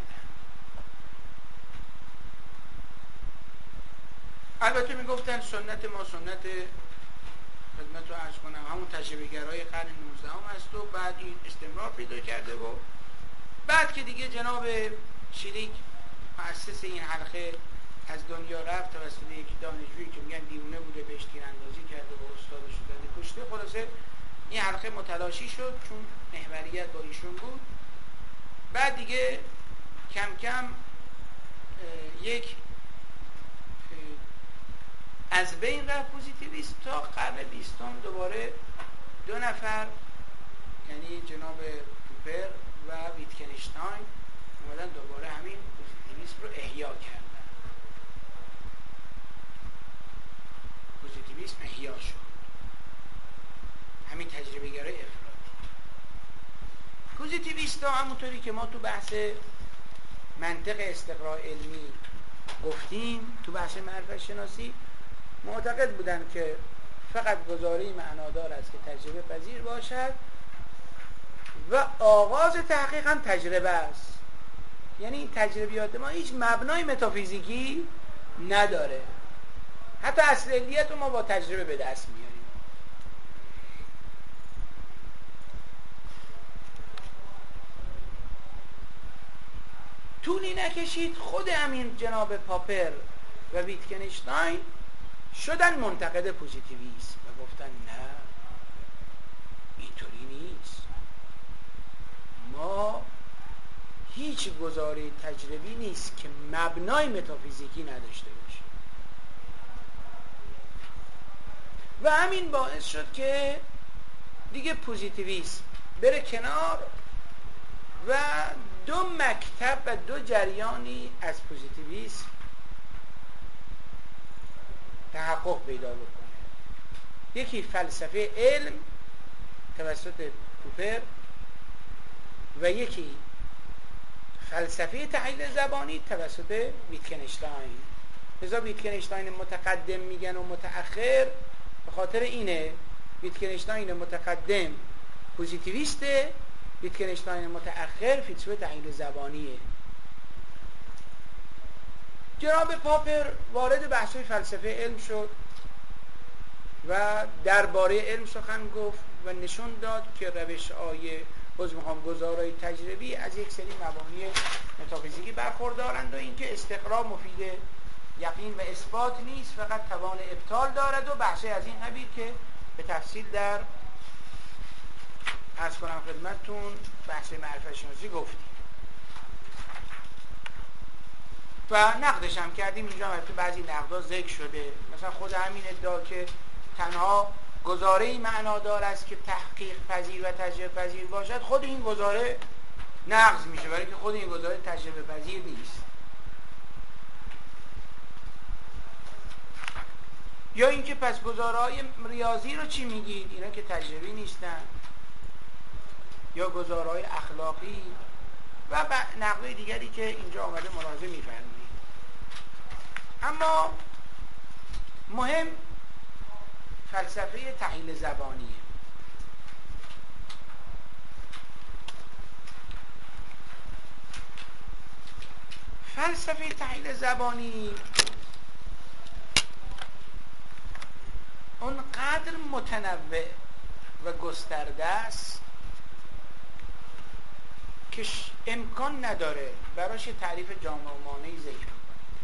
البته میگفتن سنت ما سنت خدمت رو عرض کنم همون تجربه گرای قرن نوزدهم هست و بعد این استمرار پیدا کرده و بعد که دیگه جناب شریک مؤسس این حلقه از دنیا رفت توسط یکی دانشجویی که میگن دیوونه بوده بهش تیراندازی کرده و استادش رو داده کشته. خلاصه این حلقه متلاشی شد چون محوریت با ایشون بود. بعد دیگه کم کم یک از بین رفت پوزیتیویسم تا قرن بیستم دوباره دو نفر یعنی جناب پوپر و ویتکنشتاین اومدن دوباره همین پوزیتیویسم رو احیا کردن. پوزیتیویسم احیا شد، همین تجربه گرای افراطی. پوزیتیویست ها همونطوری که ما تو بحث منطق استقراء علمی گفتیم، تو بحث معرفت شناسی معتقد بودن که فقط گزاره‌ای معنادار است که تجربه پذیر باشد و آغاز تحقیق هم تجربه است. یعنی این تجربیات ما هیچ مبنای متافیزیکی نداره، حتی اصل علیت رو ما با تجربه به دست میاریم. طولی نکشید خود همین جناب پاپر و ویتکنشتاین شدن منتقد پوزیتیویسم و گفتن نه اینطوری نیست، ما هیچ گزاره تجربی نیست که مبنای متافیزیکی نداشته باشه. و همین باعث شد که دیگه پوزیتیویسم بره کنار و دو مکتب و دو جریانی از پوزیتیویسم تحقق پیدا بکنه. یکی فلسفه علم توسط پوپر و یکی فلسفه تحلیل زبانی توسط ویتکنشتاین. لذا ویتکنشتاین متقدم میگن و متأخر به خاطر اینه. ویتکنشتاین متقدم پوزیتیویسته، ویتکنشتاین متأخر فیلسوف تحلیل زبانیه. جناب پاپر وارد بحث‌های فلسفه علم شد و درباره علم سخن گفت و نشون داد که روش‌های بازمخوام گزارهای تجربی از یک سری مبانی متافیزیکی برخوردارند و اینکه استقرا مفید یقین و اثبات نیست، فقط توان ابطال دارد و بحثی از این قبیل که به تفصیل در عرض کنم خدمتتون بحث معرفت شناسی گفتیم و نقدش هم کردیم. اینجا هم بعضی نقدها ذکر شده، مثلا خود همین ادعا که تنها گزاره‌ای معنادار است که تحقیق پذیر و تجربه پذیر باشد، خود این گزاره نقض میشه، برای که خود این گزاره تجربه پذیر نیست. یا اینکه پس گزاره‌های ریاضی رو چی میگید؟ اینا که تجربی نیستن. یا گزاره‌های اخلاقی و نقدهای دیگری که اینجا آمده ملاحظه می‌فرمایید. اما مهم فلسفه تحلیل زبانیه. فلسفه تحلیل زبانی اونقدر متنوع و گسترده است که امکان نداره براش تعریف جامع و مانعی ذکر کنید،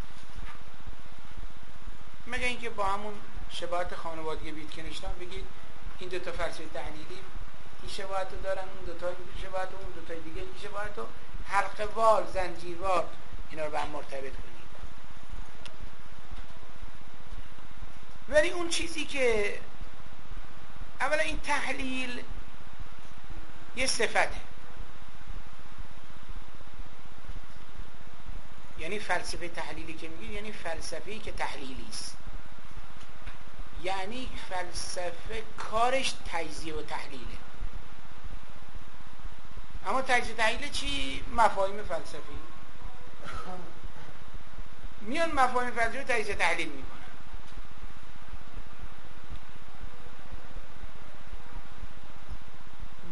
مگر اینکه با همون شباهت خانوادگی ویتکنشتاین بگید این دو تا فلسفه تحلیلی این شباهت رو دارن، اون دو تا این شباهت رو، اون دو تا دیگه این شباهت رو، حلقه‌وار زنجیروار اینا رو به هم مرتبط کنید. ولی اون چیزی که اولا این تحلیل یه صفته، یعنی فلسفه تحلیلی که میگید یعنی فلسفه‌ای که تحلیلی است، یعنی فلسفه کارش تجزیه و تحلیله. اما تجزیه تحلیل چی؟ مفاهیم فلسفی میان مفاهیم فلسفی رو تجزیه تحلیل میکنن.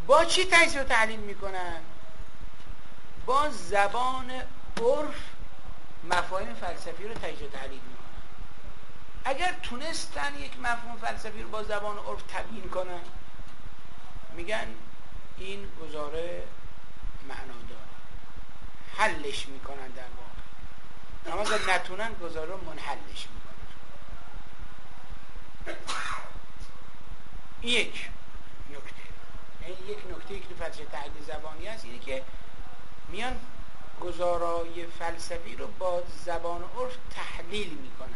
با چی تجزیه و تحلیل میکنن؟ با زبان عرف مفاهیم فلسفی رو تجزیه و تحلیل میکنن. اگر تونستن یک مفهوم فلسفی رو با زبان عرف تبیین کنن میگن این گزاره معنادار، حلش میکنن در واقع. اما اگر نتونن گزاره رو منحلش میکنن. این یک نکته، یعنی یک نکته که تو فلسفه تحلیل زبانی هست اینه که میان گزارای فلسفی رو با زبان عرف تحلیل میکنن.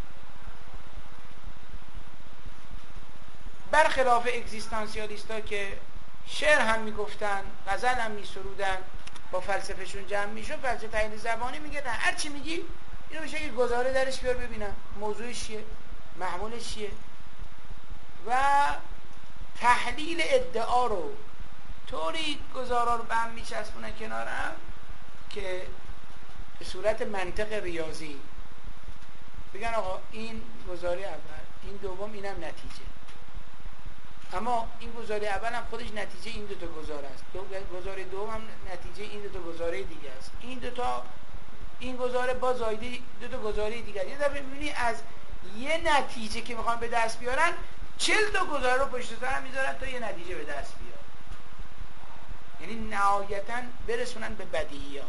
برخلاف اگزیستانسیالیست ها که شعر هم میگفتن، غزل هم میسرودن، با فلسفهشون جمع میشون، فلسفه تحلیل زبانی میگه نه، هر چی میگی اینو بشه که گزاره درش بیار ببینم موضوعش چیه، محمولش چیه، و تحلیل ادعا رو طوری گزارا رو به هم میچسبونن کنارم که به صورت منطق ریاضی بگن آقا این گزاره اول، این دوم، اینم نتیجه. اما این گزاره اول هم خودش نتیجه این دو تا گزاره است، دو گزاره دوم هم نتیجه این دو تا گزاره دیگه است، این دو تا این گزاره با زایده دو تا گزاره دیگه. یه دفعه می‌بینی از یه نتیجه که میخوان به دست بیارن چهل تا گزاره رو پشت سر هم میذارن تا یه نتیجه به دست بیارن، یعنی نهایتاً برسونن به بدیهیات.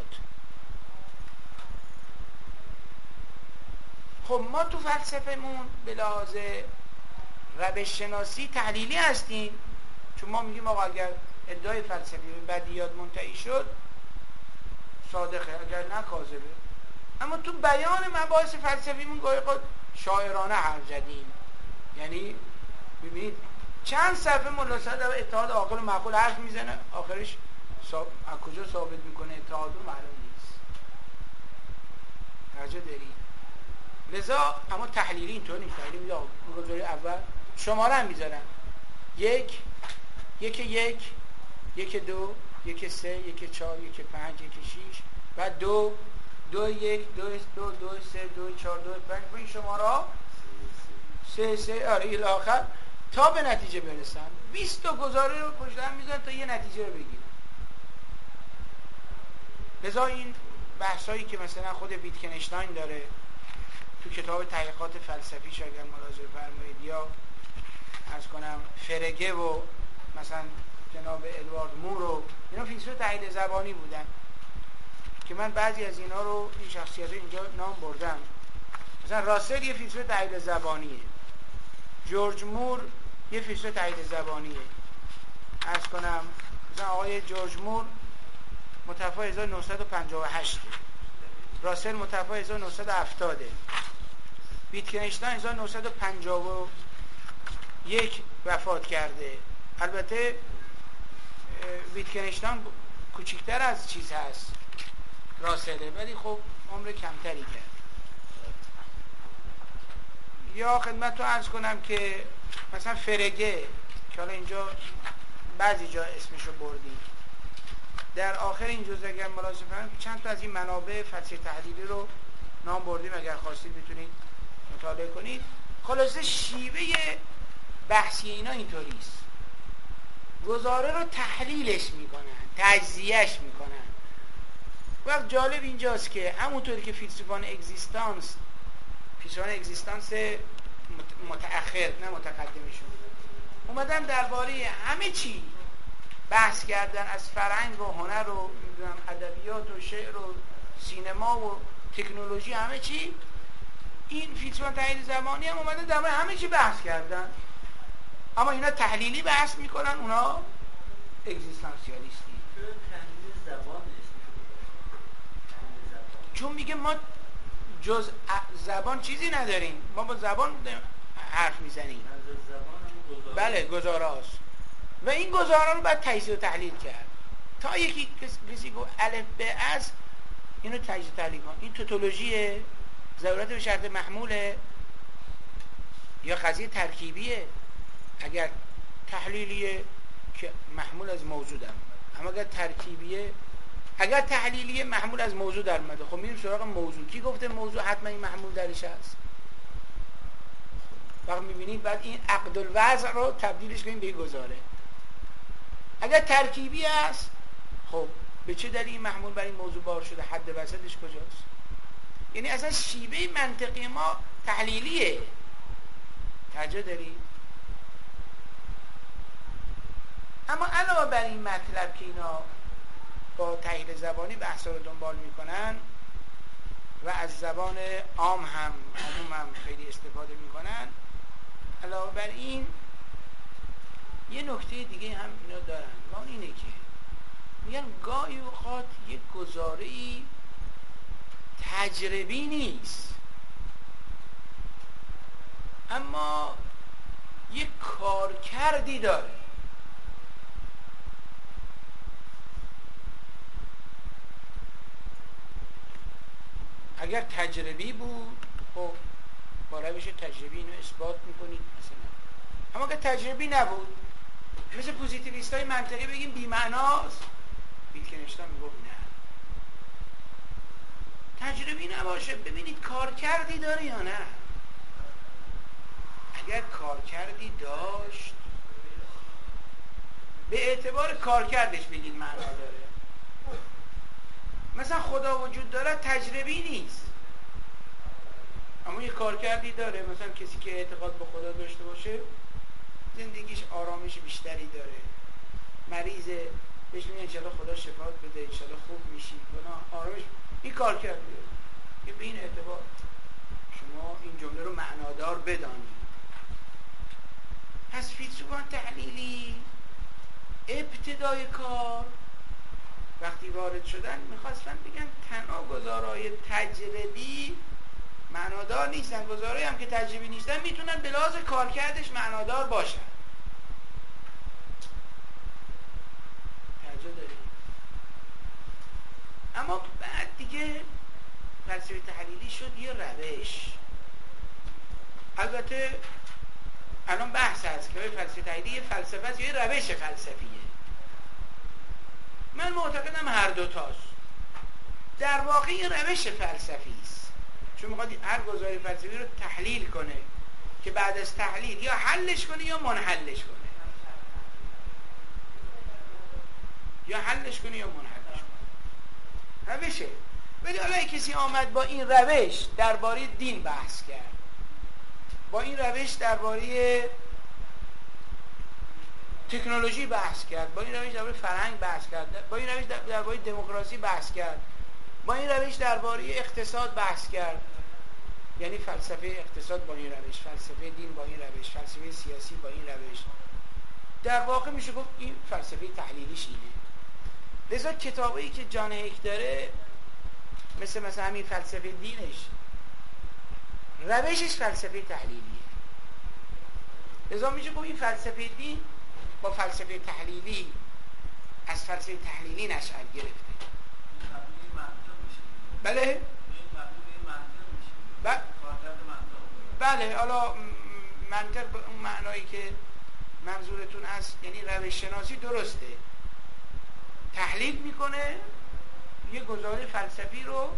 خب ما تو فلسفه‌مون به لحاظ روش شناسی تحلیلی هستیم، چون ما میگیم آقا اگر ادعای فلسفی به بدیهیات منتهی شد صادقه، اگر نه کاذبه. اما تو بیان مباحث فلسفیمون گاهی خود شاعرانه حرف زدیم، یعنی ببینید چند صفحه ملا صدر اتحاد عاقل و معقول حرف میزنه، آخرش صاب... از کجا ثابت میکنه اتحاد رو معلوم نیست. توجه داری؟ لذا اما تحلیلی اینطور نیست. تحلیلی میگه گزاره اول شماره هم میذارن، یک یک یک یک دو یک سه یک چهار یک پنج یک شیش و دو دو یک دو دو دو سه دو چهار دو پنج، این شماره ها سه سه آره الی آخر تا به نتیجه برسن. بیست تا گزاره رو پشت هم میذارن تا یه نتیجه رو بگیرن. لذا این بحثایی که مثلا خود ویتکنشتاین داره تو کتاب تحقیقات فلسفیش اگر ملاحظه فرمایید، یا عرض کنم فرگه و مثلا جناب ادوارد مور و اینا فیلسوف تحلیل زبانی بودن که من بعضی از اینا رو این شخصیت اینجا نام بردم. مثلا راسل یه فیلسوف تحلیل زبانیه، جورج مور یه فیلسوف تحلیل زبانیه. عرض کنم مثلا آقای جورج مور متوفی هزار و نهصد و پنجاه و هشت، راسل متوفی هزار و نهصد و هفتاد، ویتکنشتاین هزار و نهصد و پنجاه و یک وفات کرده. البته ویتکنشتاین کوچکتر از چیز هست راسله، ولی خب عمر کمتری کرد. یا خدمت رو عرض کنم که مثلا فرگه که حالا اینجا بعضی جا اسمشو بردیم، در آخر این جزء اگر ملاحظه فرمایید چند تا از این منابع فلسفه تحلیلی رو نام بردیم، اگر خواستید میتونید مطالعه کنید. خلاصه شیوه بحثی اینا اینطوری است، گزاره رو تحلیلش میکنن، تجزیهش میکنن. وقت جالب اینجاست که همونطوری که فیلسوفان اگزیستانس فیلسوفان اگزیستانس متأخر نه متقدمشون اومدن درباره همه چی بحث کردن، از فرهنگ و هنر و ادبیات و شعر و سینما و تکنولوژی، همه چی. این فیلسوفان تحلیل زبانی هم اومدن در مورد همه چی بحث کردن، اما اینا تحلیلی بحث میکنن، اونا اگزیستانسیالیستی. چون میگه ما جز زبان چیزی نداریم، ما با زبان حرف میزنیم. بله گزاره هاست و این گزاره رو باید تجزیه و تحلیل کرد. تا یکی کسی گفت الف به از اینو تجزیه و تحلیل کن، این توتولوژیه، ضرورت به شرط محموله یا قضیه ترکیبیه. اگر تحلیلیه که محمول از موضوع در اومده، اما اگر ترکیبیه، اگر تحلیلیه محمول از موضوع در اومده. خب میریم سراغ موضوع. کی گفته موضوع حتما این محمول درش هست؟ وقت میبینید بعد این عقد الوضع رو تبدیلش کنیم به گزاره. اگر ترکیبی است، خب به چه دلیل محمول بر این موضوع بار شده؟ حد وسطش کجاست؟ یعنی اصلا شیوه منطقی ما تحلیلیه. توجه داری؟ اما علاوه بر این مطلب که اینا با تحلیل زبانی بحثا رو دنبال میکنن و از زبان عام هم عموم هم خیلی استفاده میکنن، علاوه بر این یه نکته دیگه هم اینا دارن و اون اینه که میگن گاهی اوقات یک گزاره‌ای تجربی نیست، اما یک کارکردی داره. اگر تجربی بود، خب با روش تجربی اینو اثبات میکنید مثلا. اما اگر تجربی نبود، مثل پوزیتیویست های منطقی بگیم بی معناست، ویتکنشتاین میگفت نه، تجربی نباشه ببینید کارکردی داره یا نه. اگر کارکردی داشت، به اعتبار کارکردش بگید معنا داره. مثلا خدا وجود داره تجربی نیست، اما یه کارکردی داره. مثلا کسی که اعتقاد به خدا داشته باشه زندگیش آرامش بیشتری داره، مریضه بهش میگن انشالله خدا شفاعت بده، انشالله خوب میشی، بنا آرامش. این کارکردی داره که به این اعتبار شما این جمله رو معنادار بدانید. پس فیلسوفان تحلیلی ابتدای کار وقتی وارد شدن میخواستن بگن تنها گزارهای تجربی معنادار نیستن، گزارهایی هم که تجربی نیستن میتونن به لحاظ کارکردش معنادار باشن. توجه دارید؟ اما بعد دیگه فلسفه تحلیلی شد یه روش. البته الان بحث هست که فلسفه تحلیلی یه فلسفه است یا یه روش فلسفیه. من معتقدم هر دوتاست. در واقع یه روش فلسفی است، چون میخواد هر گزاره فلسفی رو تحلیل کنه که بعد از تحلیل یا حلش کنه یا منحلش کنه، یا حلش کنه یا منحلش کنه. روشه. ولی حالا کسی آمد با این روش درباره دین بحث کرد، با این روش درباره تکنولوژی بحث کرد، با این روش درباره فرهنگ بحث کرد، با این روش درباره دموکراسی بحث کرد، با این روش درباره اقتصاد بحث کرد، یعنی فلسفه اقتصاد با این روش، فلسفه دین با این روش، فلسفه سیاسی با این روش، در واقع میشه گفت این فلسفه تحلیلیش اینه. لذا کتابایی که جان هیک داره مثل مثلا همین فلسفه دینش، روشش فلسفه تحلیلیه. لذا میشه گفت این فلسفه دین با فلسفه تحلیلی از فلسفه تحلیلی نشأت گرفته. بله؟ ب... بله. حالا منطق به اون معنایی که منظورتون هست، یعنی روش شناسی درسته، تحلیل میکنه یه گزاره فلسفی رو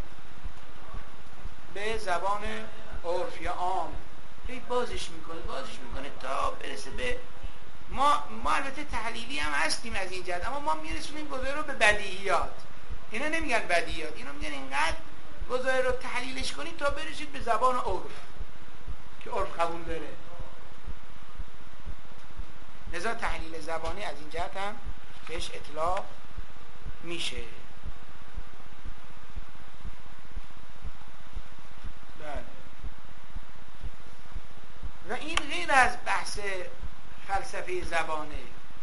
به زبان عرف یا عام هی بازش میکنه بازش میکنه تا برسه به ما. ما البته تحلیلی هم هستیم از این جهت، اما ما میرسونیم گزاره رو به بدیهیات. اینا نمیگن بدیهیات، اینا میگن اینقدر گزاره رو تحلیلش کنید تا برسید به زبان عرف که عرف قبول داره. لذا تحلیل زبانی از این جهت هم بهش اطلاق میشه. بله. و این غیر از بحث فلسفه زبانه.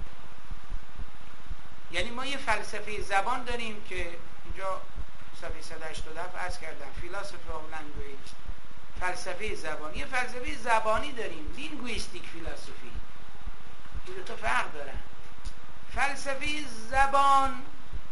یعنی ما یه فلسفه زبان داریم که اینجا صفحه صد و هشتاد و هفت عرض کردم، philosophy of language، فلسفه زبان. یه فلسفه زبانی داریم، linguistic philosophy. این دو تا فرق دارن. فلسفه زبان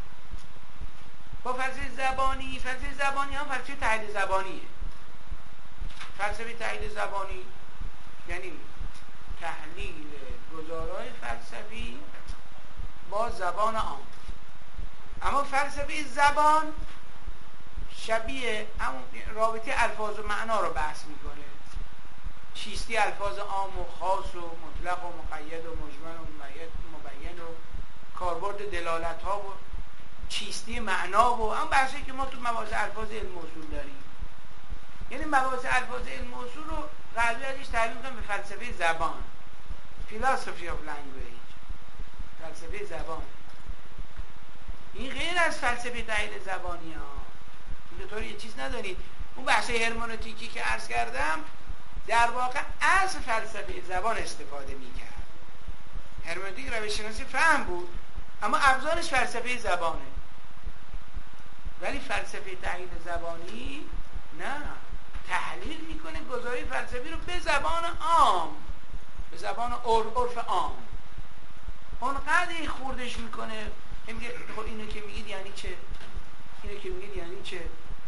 با فلسفه زبانی، فلسفه زبانی هم فلسفه تحلیل زبانیه. فلسفه تحلیل زبانی یعنی تحلیل گزارهای فلسفی با زبان عام. اما فلسفه زبان شبیه همون رابطه الفاظ و معنا رو بحث میکنه، چیستی الفاظ عام و خاص و مطلق و مقید و مجمل و مبین و کاربرد دلالت ها و چیستی معنا و هم بحثی که ما تو مباحث الفاظ علم اصول داریم. یعنی مباحث الفاظ علم اصول رو غربی ازش تعبیر می‌کنن به فلسفه زبان، philosophy of language، فلسفه زبان. این غیر از فلسفه تحلیل زبانی ها. این دو طور یه چیز ندارید. اون بحث هرمنوتیکی که عرض کردم در واقع از فلسفه زبان استفاده می‌کرد. هرمنوتیک روش شناسی فهم بود، اما ابزارش فلسفه زبانه. ولی فلسفه تحلیل زبانی نه، تحلیل میکنه گزاره فلسفی رو به زبان عام، به زبان عرف عام. اونقدر خوردش میکنه میگه خب اینو که میگید یعنی چه؟ اینو که میگید یعنی چه؟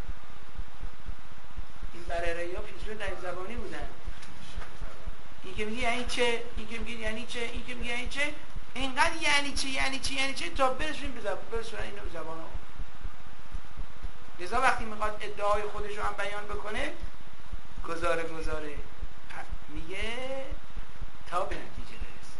این برره ها فیلسوف تحلیل زبانی بودن. این که میگه یعنی چه؟ این که میگه یعنی چه؟ این که میگه یعنی چه؟ اینقدر یعنی چه یعنی چه یعنی چه تا برسونیم به زبان، برسونن اینو به زبان عام. لذا وقتی میخواد ادعای خودش رو هم بیان بکنه گزاره گزاره میگه تا به نتیجه برسه.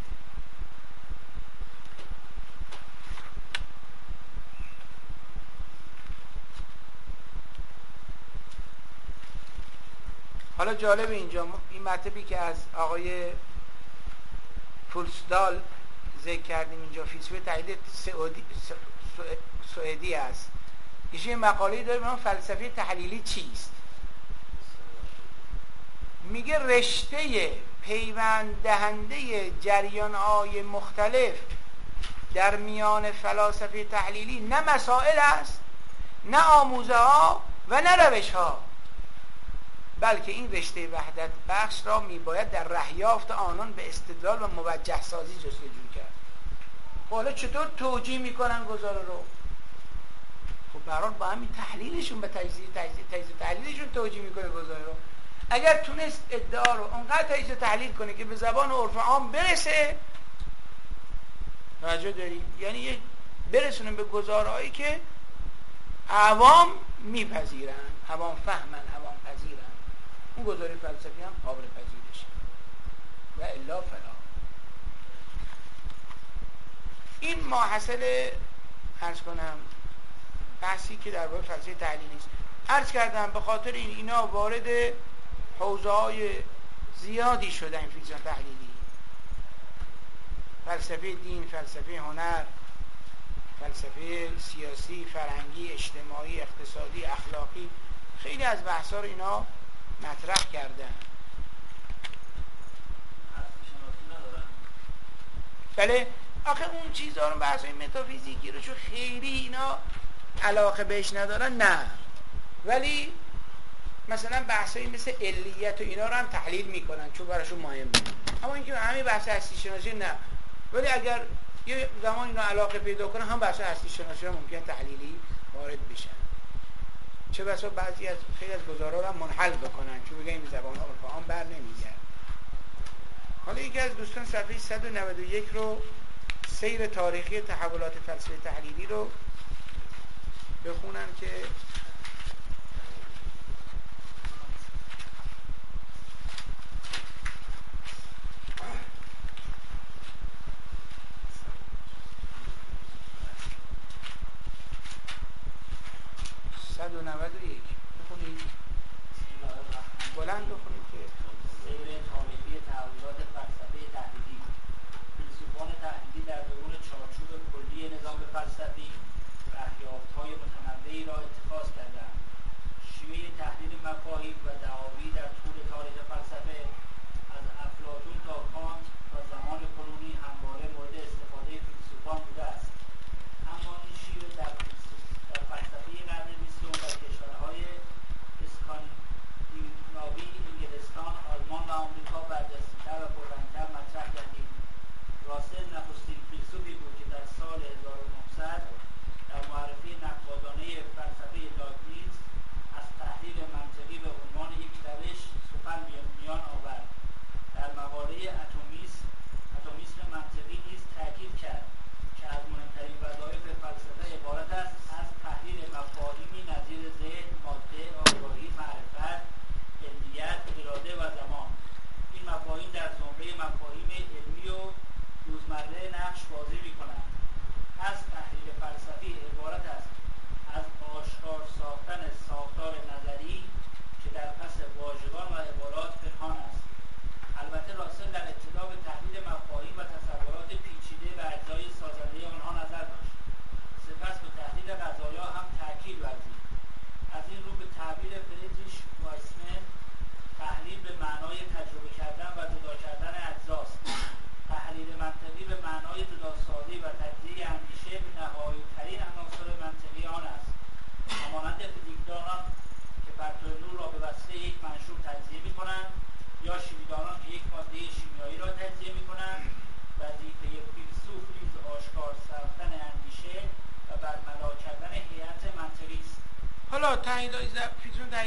حالا جالب اینجا این مطلبی که از آقای فولسدال ذکر کردیم اینجا، فیلسوف تحلیل سعودی سوئدی است. ایشون مقاله‌ای داره به نام فلسفه تحلیلی چیست. میگه رشته پیوند دهنده جریان‌های مختلف در میان فلاسفه تحلیلی نه مسائل است، نه آموزه ها و نه روش ها، بلکه این رشته وحدت بخش را میباید در رهیافت آنان به استدلال و موجه سازی جستجو کرد. حالا چطور توجیه میکنن گزاره رو؟ خب برحال با همین تحلیلشون به تجزیه تجزیه تجزیه تحلیلشون توجیه میکنه گزاره رو. اگر تونست ادعا رو اونقدر تجزیه تحلیل کنه که به زبان عرف عام برسه، توجه داریم، یعنی برسونیم به گزارهایی که عوام میپذیرن، عوام فهمن، عوام پذیرن، اون گزاره فلسفی هم قابل پذیرشه و الا فلا. این ماحصل عرض کنم بحثی که در واقع فلسفه تحلیلی است. عرض کردم به خاطر این اینا وارد حوزه‌های زیادی شدن فیلسوف تحلیلی، فلسفه دین، فلسفه هنر، فلسفه سیاسی، فرهنگی، اجتماعی، اقتصادی، اخلاقی، خیلی از بحث‌ها رو اینا مطرح کردن. بله، آخه اون چیزها رو بحث‌های متافیزیکی رو چون خیلی اینا علاقه بهش ندارن نه، ولی مثلا بحثایی مثل علیت و اینا رو هم تحلیل میکنن چون براشون مهمه. اما اینکه همین بحث هستی شناسی نه، ولی اگر یه زمان اینا علاقه پیدا کنن هم بحث هستی شناسی رو ممکن تحلیلی وارد بشن. چه بسا بعضی از خیلی از گزارا رو هم منحل بکنن چون بگه این زبان عرف عام بر نمیگرد. حالا یکی از دوستان صفحه صد و نود و یک رو سیر تاریخی تحولات فلسفه تحلیلی رو بخونن که صد و نود و یک بخونید، بلند بخونید که سیر تاریخی تحولات فلسفه تحلیلی. فیلسوفان تحلیلی در درون چارچوب کلی نظام فلسفی رهیافت‌های متنوعی را اتخاذ کردند. شیوه تحلیل مفاهیم و دعاوی در طول تاریخ فلسفه از افلاطون تا کانت و زمان کنونی همواره مورد استفاده فیلسوفان بوده است. اما این شیوه در در فلسفه قرن بیستم و کشورهای اسکاندیناوی، انگلستان، آلمان و آمریکا برجسته‌تر و پررنگ‌تر مطرح گردید. راسل نخستین فیلسوفی بود که در سال هزار و نهصد در معرفی نقادانه فلسفه لایبنیتز از تحلیل منطقی به عنوان یک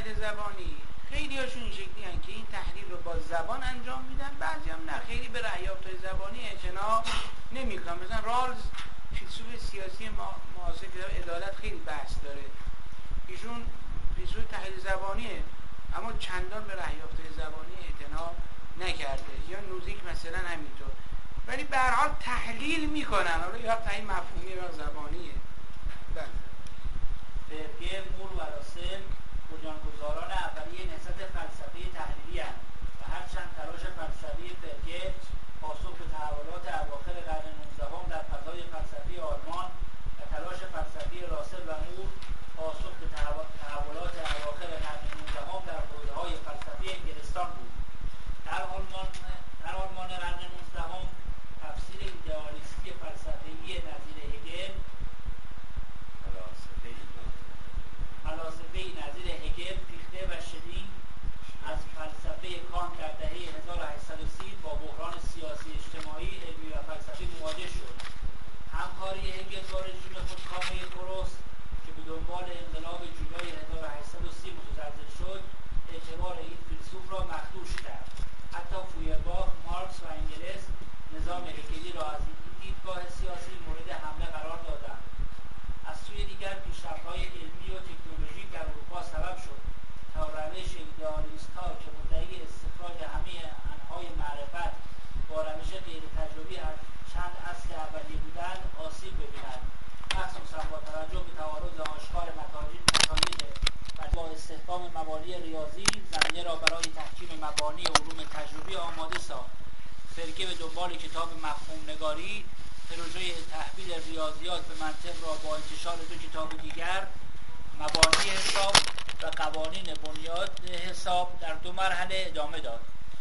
تحلیل زبانی خیلی هاشون این شکلی هن که این تحلیل رو با زبان انجام میدن، بعضی هم نه، خیلی به رهیافت‌های زبانی اعتنا نمیکنن. مثلا رالز فیلسوف سیاسی ما معاصر که عدالت خیلی بحث داره، ایشون فیلسوف تحلیل زبانیه اما چندان به رهیافت‌های زبانی اعتنا نکرده، یا نوزیک مثلا همینطور، ولی به هر حال تحلیل میکنن، حالا یا تحلیل مفهومی یا زبانیه. بله. فرگه، مور و راسل بنیانگذاران اولیه نهضت فلسفه تحلیلی اند و هرچند تلاش فلسفی فرگه پاسخ به تحولات اواخر قرن نوزدهم در فضای فلسفی آلمان و تلاش فلسفی راسل و مور پاسخ به تحولات اواخر قرن نوزدهم در حوزه‌های فلسفی انگلستان بود. در آلمان در آلمان قرن نوزدهم تفسیر ایدئالیستی فلسفی نظیر هگل فلاسفه‌ای نظیر هگل، فیخته و شلینگ از فلسفه کانت در دهه هزار و هشتصد و سی با بحران سیاسی اجتماعی علمی و فلسفی مواجه شد. همکاری هگل با رژیم خودکامه پروست که به دنبال انقلاب جولای هزار و هشتصد و سی متزلزل شد اعتبار این فیلسوف را مخدوش کرد. حتی فویرباخ، مارکس و انگلس نظام هگلی را از این دیدگاه سیاسی مورد حمله قرار دادند. از سوی دیگر پیشرفت‌های علمی و تکنولوژیک در اروپا سبب شد تا روش ایدئالیست‌ها که مدعی استخراج همه انواع معرفت با روش غیر تجربی از چند اصل اولیه بودند آسیب ببینند، مخصوصا با توجه به تعارض آشکار نتایج و با استحکام مبانی ریاضی زمینه را برای تحکیم مبانی علوم تجربی آماده ساخت. فرگه به دنبال کتاب مفهوم نگاری پروژه تحویل ریاضیات به منطق را با انتشار دو کتاب دیگر، مبانی حساب و قوانین بنیاد حساب، در دو مرحله ادامه داد.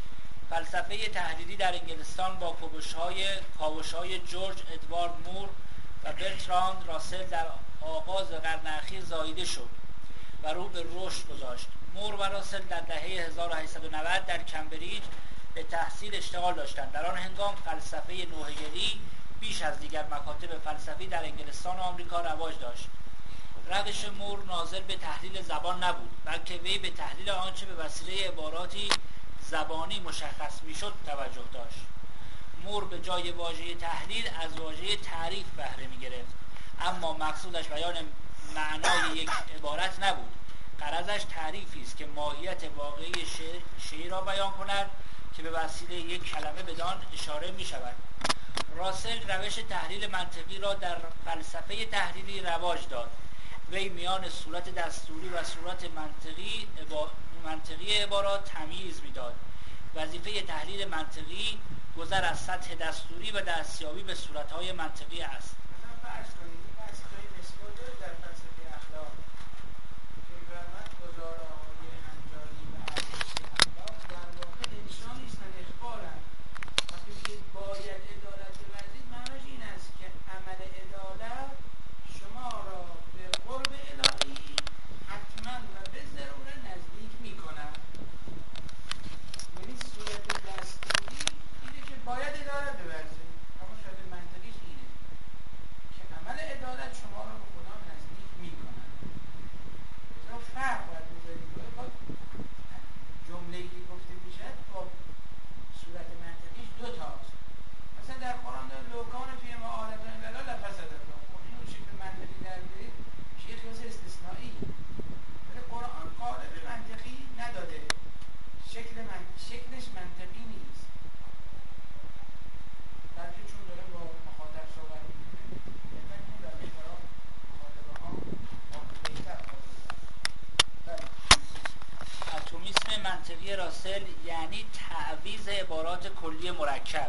فلسفه تحلیلی در انگلستان با کاوش‌های کاوش‌های جورج ادوارد مور و برتراند راسل در آغاز قرن اخیر زاییده شد و رو به رشد گذاشت. مور و راسل در دهه هزار و هشتصد و نود در کمبریج به تحصیل اشتغال داشتند. در آن هنگام فلسفه نوهگلی بیش از دیگر مکاتب فلسفی در انگلستان و آمریکا رواج داشت. روش مور ناظر به تحلیل زبان نبود، بلکه وی به تحلیل آنچه به وسیله عباراتی زبانی مشخص میشد توجه داشت. مور به جای واژه تحلیل از واژه تعریف بهره می گرفت، اما مقصودش بیان معنای یک عبارت نبود. غرضش تعریفی است که ماهیت واقعی شعر, شعر را بیان کند که به وسیله یک کلمه بدان اشاره می شود. راسل روش تحلیل منطقی را در فلسفه تحلیلی رواج داد. وی میان صورت دستوری و صورت منطقی عبا... منطقی عبارات تمییز میداد. وظیفه تحلیل منطقی گذر از سطح دستوری و دستیابی به صورت‌های منطقی است. مثلا فرض کنید بحث‌های نسبت در فلسفه اخلاق که می‌فرماید گزاره‌های هنجاری و ارزش اخلاق در واقع انسانی هستند، اخبارند. وقتی میگید باید عدالت بورزید، معناش این است که عمل عدالت شما را به قرب الهی حتما و به ضرورت نزدیک می‌کند. یعنی صورت دستوری اینه که باید عدالت بورزید، اما شاید منطقیش اینه که عمل عدالت شما را به خدا نزدیک می‌کند. بسیار فرق باید بذارید با جمله‌ای که گفته میشد با صورت منطقیش دو تاست. مثلا در قرآن داره لوکان فی معارض ولا لفسد الله، خب اینو شکل منطقی در بیارید میشه یه قیاس استثنایی، ولی قرآن قالب منطقی نداده، شکل من... شکلش منطقی نیست، بلکه چون داره با مخاطب صحبت میکنه بهتر اون در برای مخاطبه ها بهتر بله. اتمیسم منطقی راسل یعنی تعویض عبارات کلی مرکب،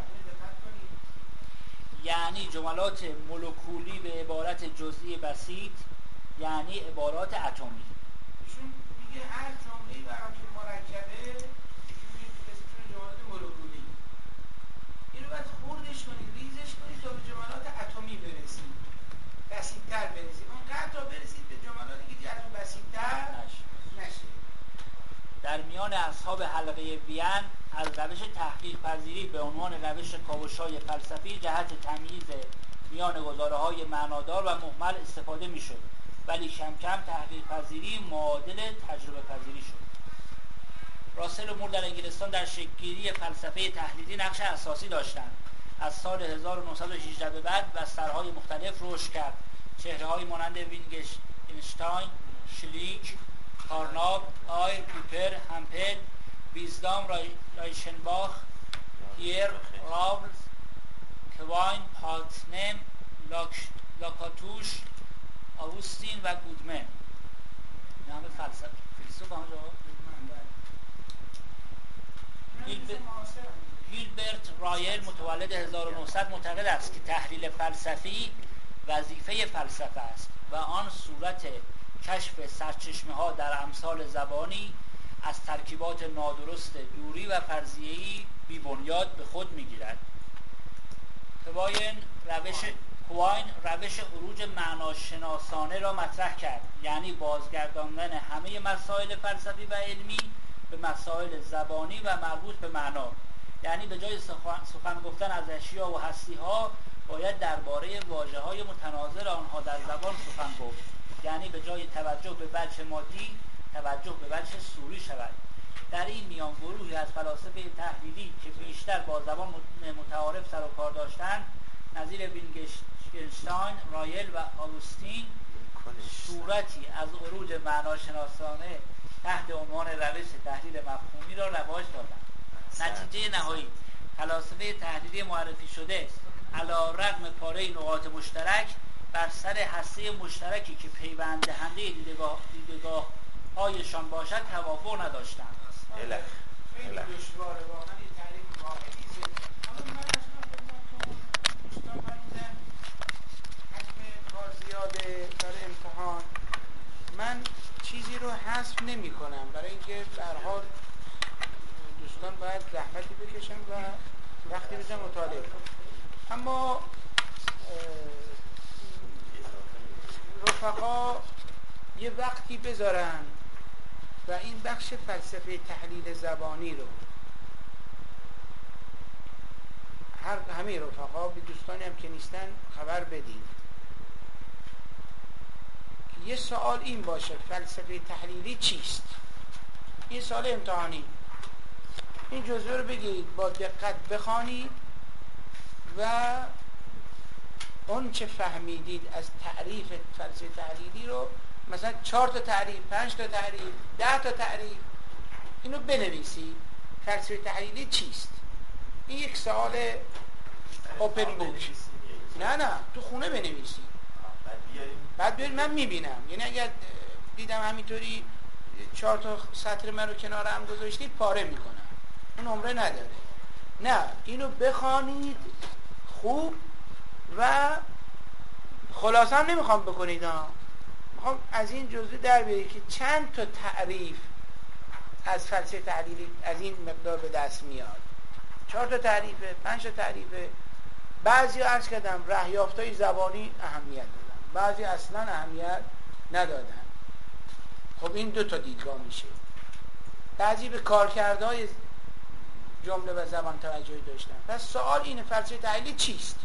یعنی جملات مولکولی به عبارت جزئی بسیط، یعنی عبارات اتمی. ایشون میگه هر جمله‌ای برای که مرکبه ایشون میگه اسمشون جملات مولکولی، این رو باید خوردش کنید، ریزش کنید تا به جملات اتمی برسید، بسیط‌تر برسید، اونقدر تا برسید به جملاتی که دیگه از اون بسیط‌تر نشه. در میان اصحاب حلقه وین از روش تحقیق پذیری به عنوان روش کاوش‌های فلسفی جهت تمییز میان گزاره‌های معنادار و مهمل استفاده می‌شد. ولی کم کم تحقیق پذیری معادل تجربه پذیری شد. راسل و مور در انگلستان در شکل‌گیری فلسفه تحلیلی نقش اساسی داشتند. از سال هزار و نهصد و هجده به بعد بسترهای مختلف رشد کرد. چهره‌هایی مانند وینگشتاین، شلیک، کارناگ، آیر، پیپر، همپل، ویزدام، رایشنباخ، پیر، راولز، کوین، پالتنم، لاک، لاکاتوش، آوگوستین و گودمن. نام فلسفه فیلسوف آنجا گیلبرت رایل متولد هزار و نهصد معتقد است که تحلیل فلسفی وظیفه فلسفه است و آن صورت کشف سرچشمه ها در امثال زبانی از ترکیبات نادرست دوری و فرضیه‌ای بی بنیاد به خود می‌گیرد. کوین روش کوین روش خروج معناشناسانه را مطرح کرد، یعنی بازگرداندن همه مسائل فلسفی و علمی به مسائل زبانی و مربوط به معنا، یعنی به جای سخن, سخن گفتن از اشیا و هستی‌ها باید درباره واژه‌های متناظر آنها در زبان سخن گفت، یعنی به جای توجه به وجه مادی توجه به وجه صوری شود. در این میان گروهی از فلاسفه تحلیلی که بیشتر با زبان متعارف سر و کار داشتند نظیر وینگشتاین، رایل و آوگوستین صورتی از عروج معناشناسانه تحت عنوان روش تحلیل مفهومی را رواج دادند. نتیجه نهایی فلاسفه تحلیلی معرفی شده علی رغم پاره نقاط مشترک بر سر هسته مشترکی که پیوند دهنده دیدگاه دیدگاه هایشان باشد توافق نداشتند. خیلی دشواره واقعا این تعریف واحدی زد. حالا من اصلا خدمتتون دوستان فرمودن حجم کار زیاده برای امتحان، من چیزی رو حذف نمی کنم برای اینکه به هر حال دوستان باید زحمتی بکشن و وقتی بزن مطالعه کنم. اما رفقا یه وقتی بذارن و این بخش فلسفه تحلیل زبانی رو هر همه رفقا به دوستانی هم که نیستن خبر بدید که یه سوال این باشه فلسفه تحلیلی چیست؟ این سوال امتحانی. این جزوه رو بگیرید با دقت بخوانید و اون چه فهمیدید از تعریف فلسفه تحلیلی رو مثلا چهار تا تعریف، پنج تا تعریف، ده تا تعریف اینو بنویسید. فلسفه تحلیلی چیست؟ این یک سوال اوپن بوک. نه نه تو خونه بنویسید بعد بیارید من میبینم. یعنی اگر دیدم همینطوری چهار تا سطر من رو کنار هم گذاشتید پاره میکنم، اون عمره نداره. نه اینو بخوانید خوب و خلاصه هم نمیخوام بکنید ها، میخوام از این جزء در بیارید که چند تا تعریف از فلسفه تحلیلی از این مقدار به دست میاد. چهار تا تعریفه، پنج تا تعریفه. بعضی عرض کردم رهیافتای زبانی اهمیت دادن، بعضی اصلا اهمیت ندادن. خب این دو تا دیدگاه میشه. بعضی به کارکردهای جمله و زبان توجه داشتن. پس سوال اینه فلسفه تحلیلی چیست؟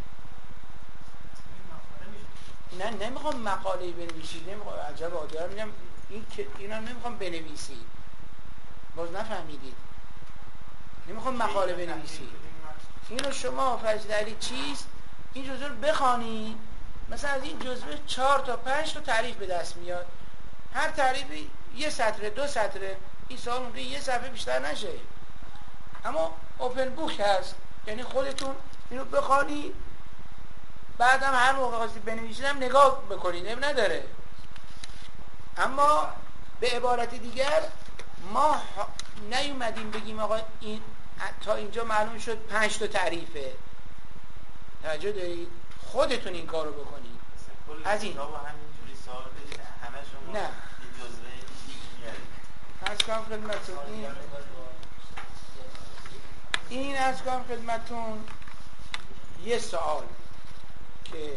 نه نمیخوام مقاله بنویسید، نمیخوام عجب آدم میگم این که اینا نمیخوام بنویسید، باز نفهمیدید. نمیخوام مقاله بنویسید. اینو شما فلسفه تحلیلی چیست؟ این جزوه رو بخوانید. مثلا از این جزوه چهار تا پنج تا تعریف به دست میاد. هر تعریفی یه سطر، دو سطر. این سوال ممکنه یه صفحه بیشتر نشه. اما اوپن بوک هست، یعنی خودتون اینو بخوانید، بعدم هر موقع خواستید بنویسید هم نگاه بکنید، اب نداره. اما به عبارت دیگر ما نیومدیم بگیم آقا این تا اینجا معلوم شد پنج تا تعریفه. توجه دارید؟ خودتون این کارو بکنید. از این نه از کام خدمتون این این از کام خدمتون یه سوال که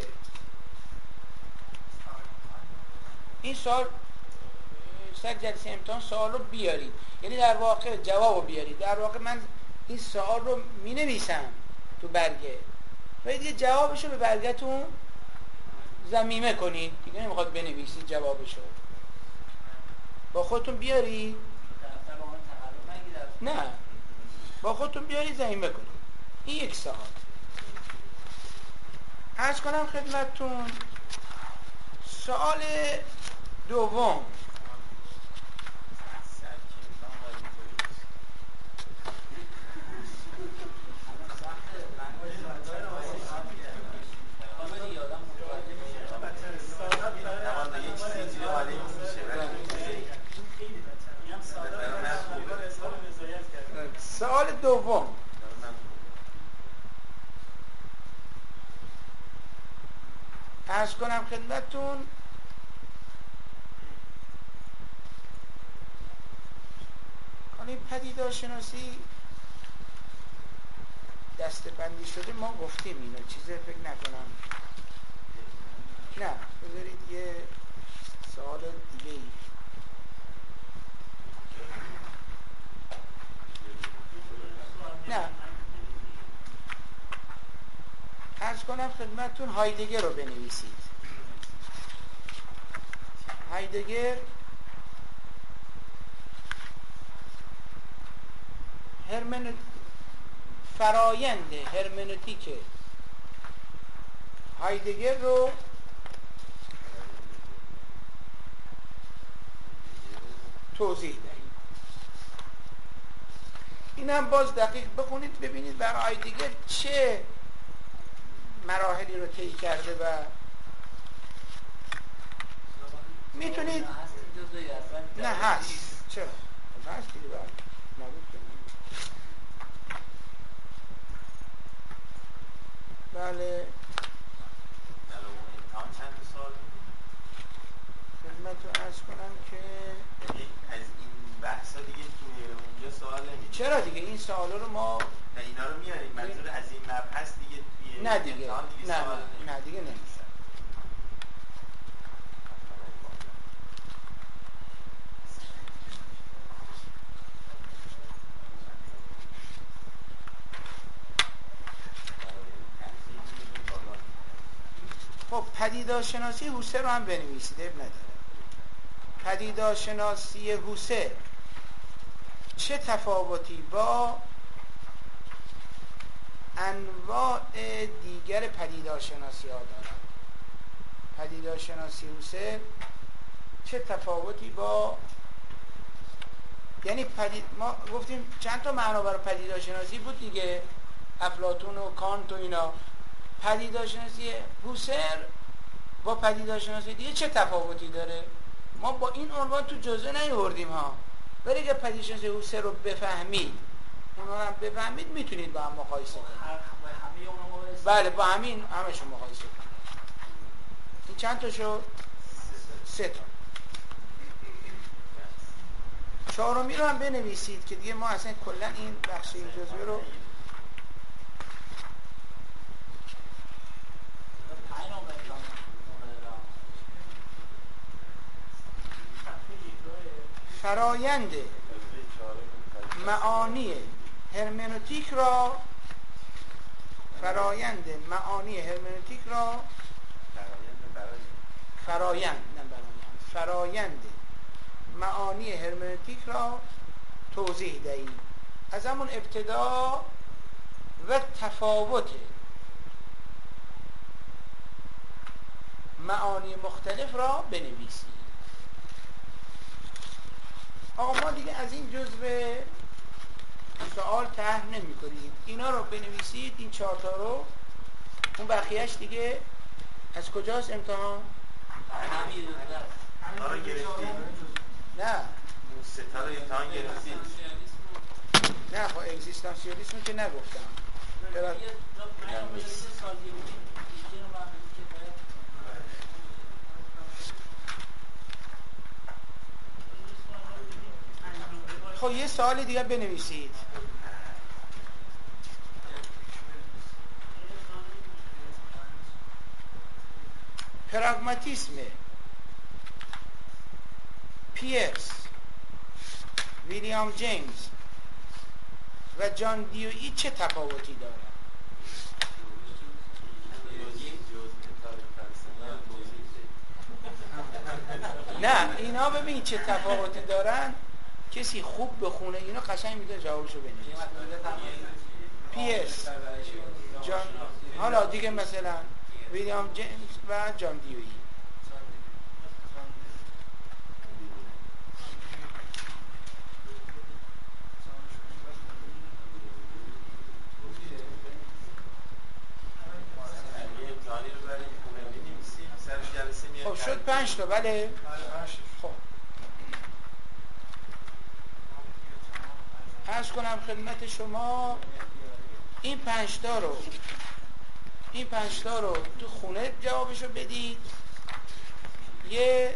این سوال سر جلسه امتحان سوال رو بیارید، یعنی در واقع جواب رو بیارید. در واقع من این سوال رو می نویسم تو برگه و دیگه جوابش رو به برگتون ضمیمه کنید دیگه، نمیخواد بنویسید جوابشو، با خودتون بیاری، نه با خودتون بیاری ضمیمه کنید. این یک سوال. عرض کنم خدمتتون سوال دوم، سوال دوم عرض کنم خدمتتون این پدیدارشناسی دسته بندی شده، ما گفتیم اینو، چیزه فکر نکنم، نه بذارید یه سوال دیگه ای. نه عرض کنم خدمتتون هایدگر رو بنویسید. هایدگر هرمن فرایند هرمنوتیک هایدگر رو توضیح دهید. این هم باز دقیق بخونید ببینید برای هایدگر چه مراحلی رو طی کرده و میتونید نه هست چرا هست دیگه باید نبود کنید. بله امتحان چند سال خدمتتون عرض کنم که از این بحثا دیگه توی اونجا سوال نمیشه. چرا دیگه این سوالا رو ما نه اینا رو میاریم، منظور از این مبحث دیگه توی نه دیگه امتحان دیگه نه سوال نه, نه دیگه نمیشه. خب پدیدارشناسی هوسر رو هم بنویسید، اب نداره. پدیدارشناسی هوسر چه تفاوتی با انواع دیگر پدیدارشناسی ها دارد؟ پدیدارشناسی هوسر چه تفاوتی با، یعنی پدید ما گفتیم چند تا معنا برای پدیدارشناسی بود دیگه، افلاطون و کانت و اینا. پدیدارشناسی هوسر با پدیدارشناسی دیگه چه تفاوتی داره؟ ما با این عنوان تو جزوه نیاوردیم ها، ولی اگه پدیدارشناسی هوسر رو بفهمید، اونا رو بفهمید، میتونید با هم مقایسه کنید. بله با همین همشون مقایسه کنید. این چند تا شد؟ سه تا. چهارمی رو هم بنویسید که دیگه ما اصلا کلا این بخش این جزوه رو فرایند معانی هرمنوتیک را فرایند معانی هرمنوتیک را فرایند نه برایند فرایند معانی هرمنوتیک را توضیح دهید. از همون ابتدا و تفاوت معانی مختلف را بنویسید. آقا ما دیگه از این جزء سوال طرح نمی‌کنید، اینا رو بنویسید، این چهار تا رو. اون بقیه‌اش دیگه از کجاست امتحان؟ اونا رو گرفتید؟ نه اون سه تا رو امتحان گرفتید؟ نه خب اگزیستانسیالیسم که نگفتم. برای خب یه سوال دیگه بنویسید. پراگماتیسم پیرس، ویلیام جیمز و جان دیویی چه تفاوتی دارد؟ نه اینا ببین چه تفاوتی دارن. کسی خوب بخونه اینا قشنگ میتونه جوابشو بنویسه. پی اس جان، حالا دیگه مثلا ویلیام جیمز و جان دیوی. خب شد پنج تا. بله خب عرض کنم خدمت شما این پنج تا رو این پنج تا رو تو خونه جوابشو بدید. یه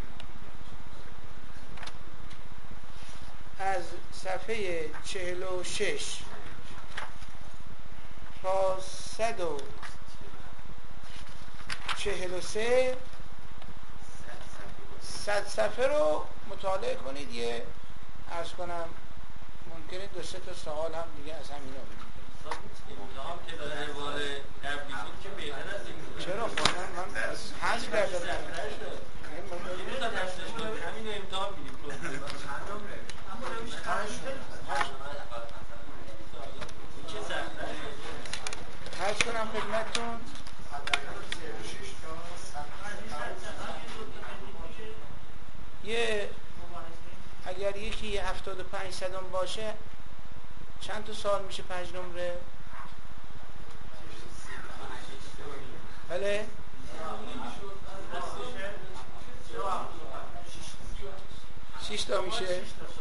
از صفحه چهل و شش تا صد و چهل و سه صد صفحه رو مطالعه کنید. یه عرض کنم ممکنه دو سه تا سوال هم دیگه از همینا بدید. چرا خودم من حذف کردم همین امتحان میدیم. عرض کنم خدمتتون یه اگر یکی هفتاد و پنج صدم باشه چند تا سال میشه پنج نمره؟ بله؟ شش تا میشه؟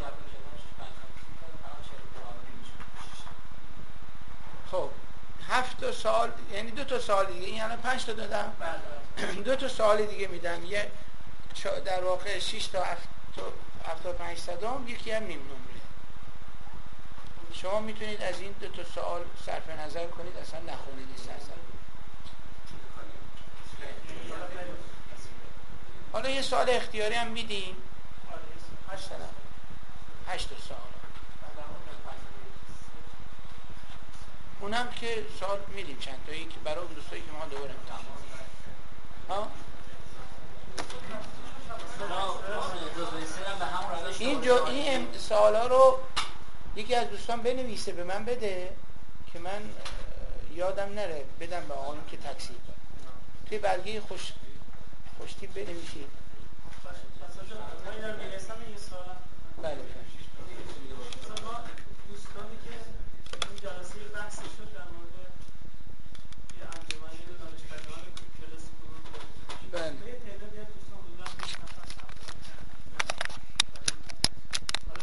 خب هفت تا سال یعنی دو تا سال دیگه، این الان پنج تا دادم، دو تا سال دیگه میدم. یه در واقع شش تا هفتاد و پنج صدم، یکی هم نیم نمره. شما میتونید از این دو تا سوال صرف نظر کنید، اصلا نخونید این سرسر. حالا یه سوال اختیاری هم میدیم، هشت تا سوال، اونم که سوال میدیم چند تایی که برای دوستایی که ما دوباره امتحان ها این جو این سوالا رو یکی از دوستان بنویسه به من بده که من یادم نره بدم به آقایون که تکثیر کنه. توی برگه خوش خوشتیپ بنویسید. بله.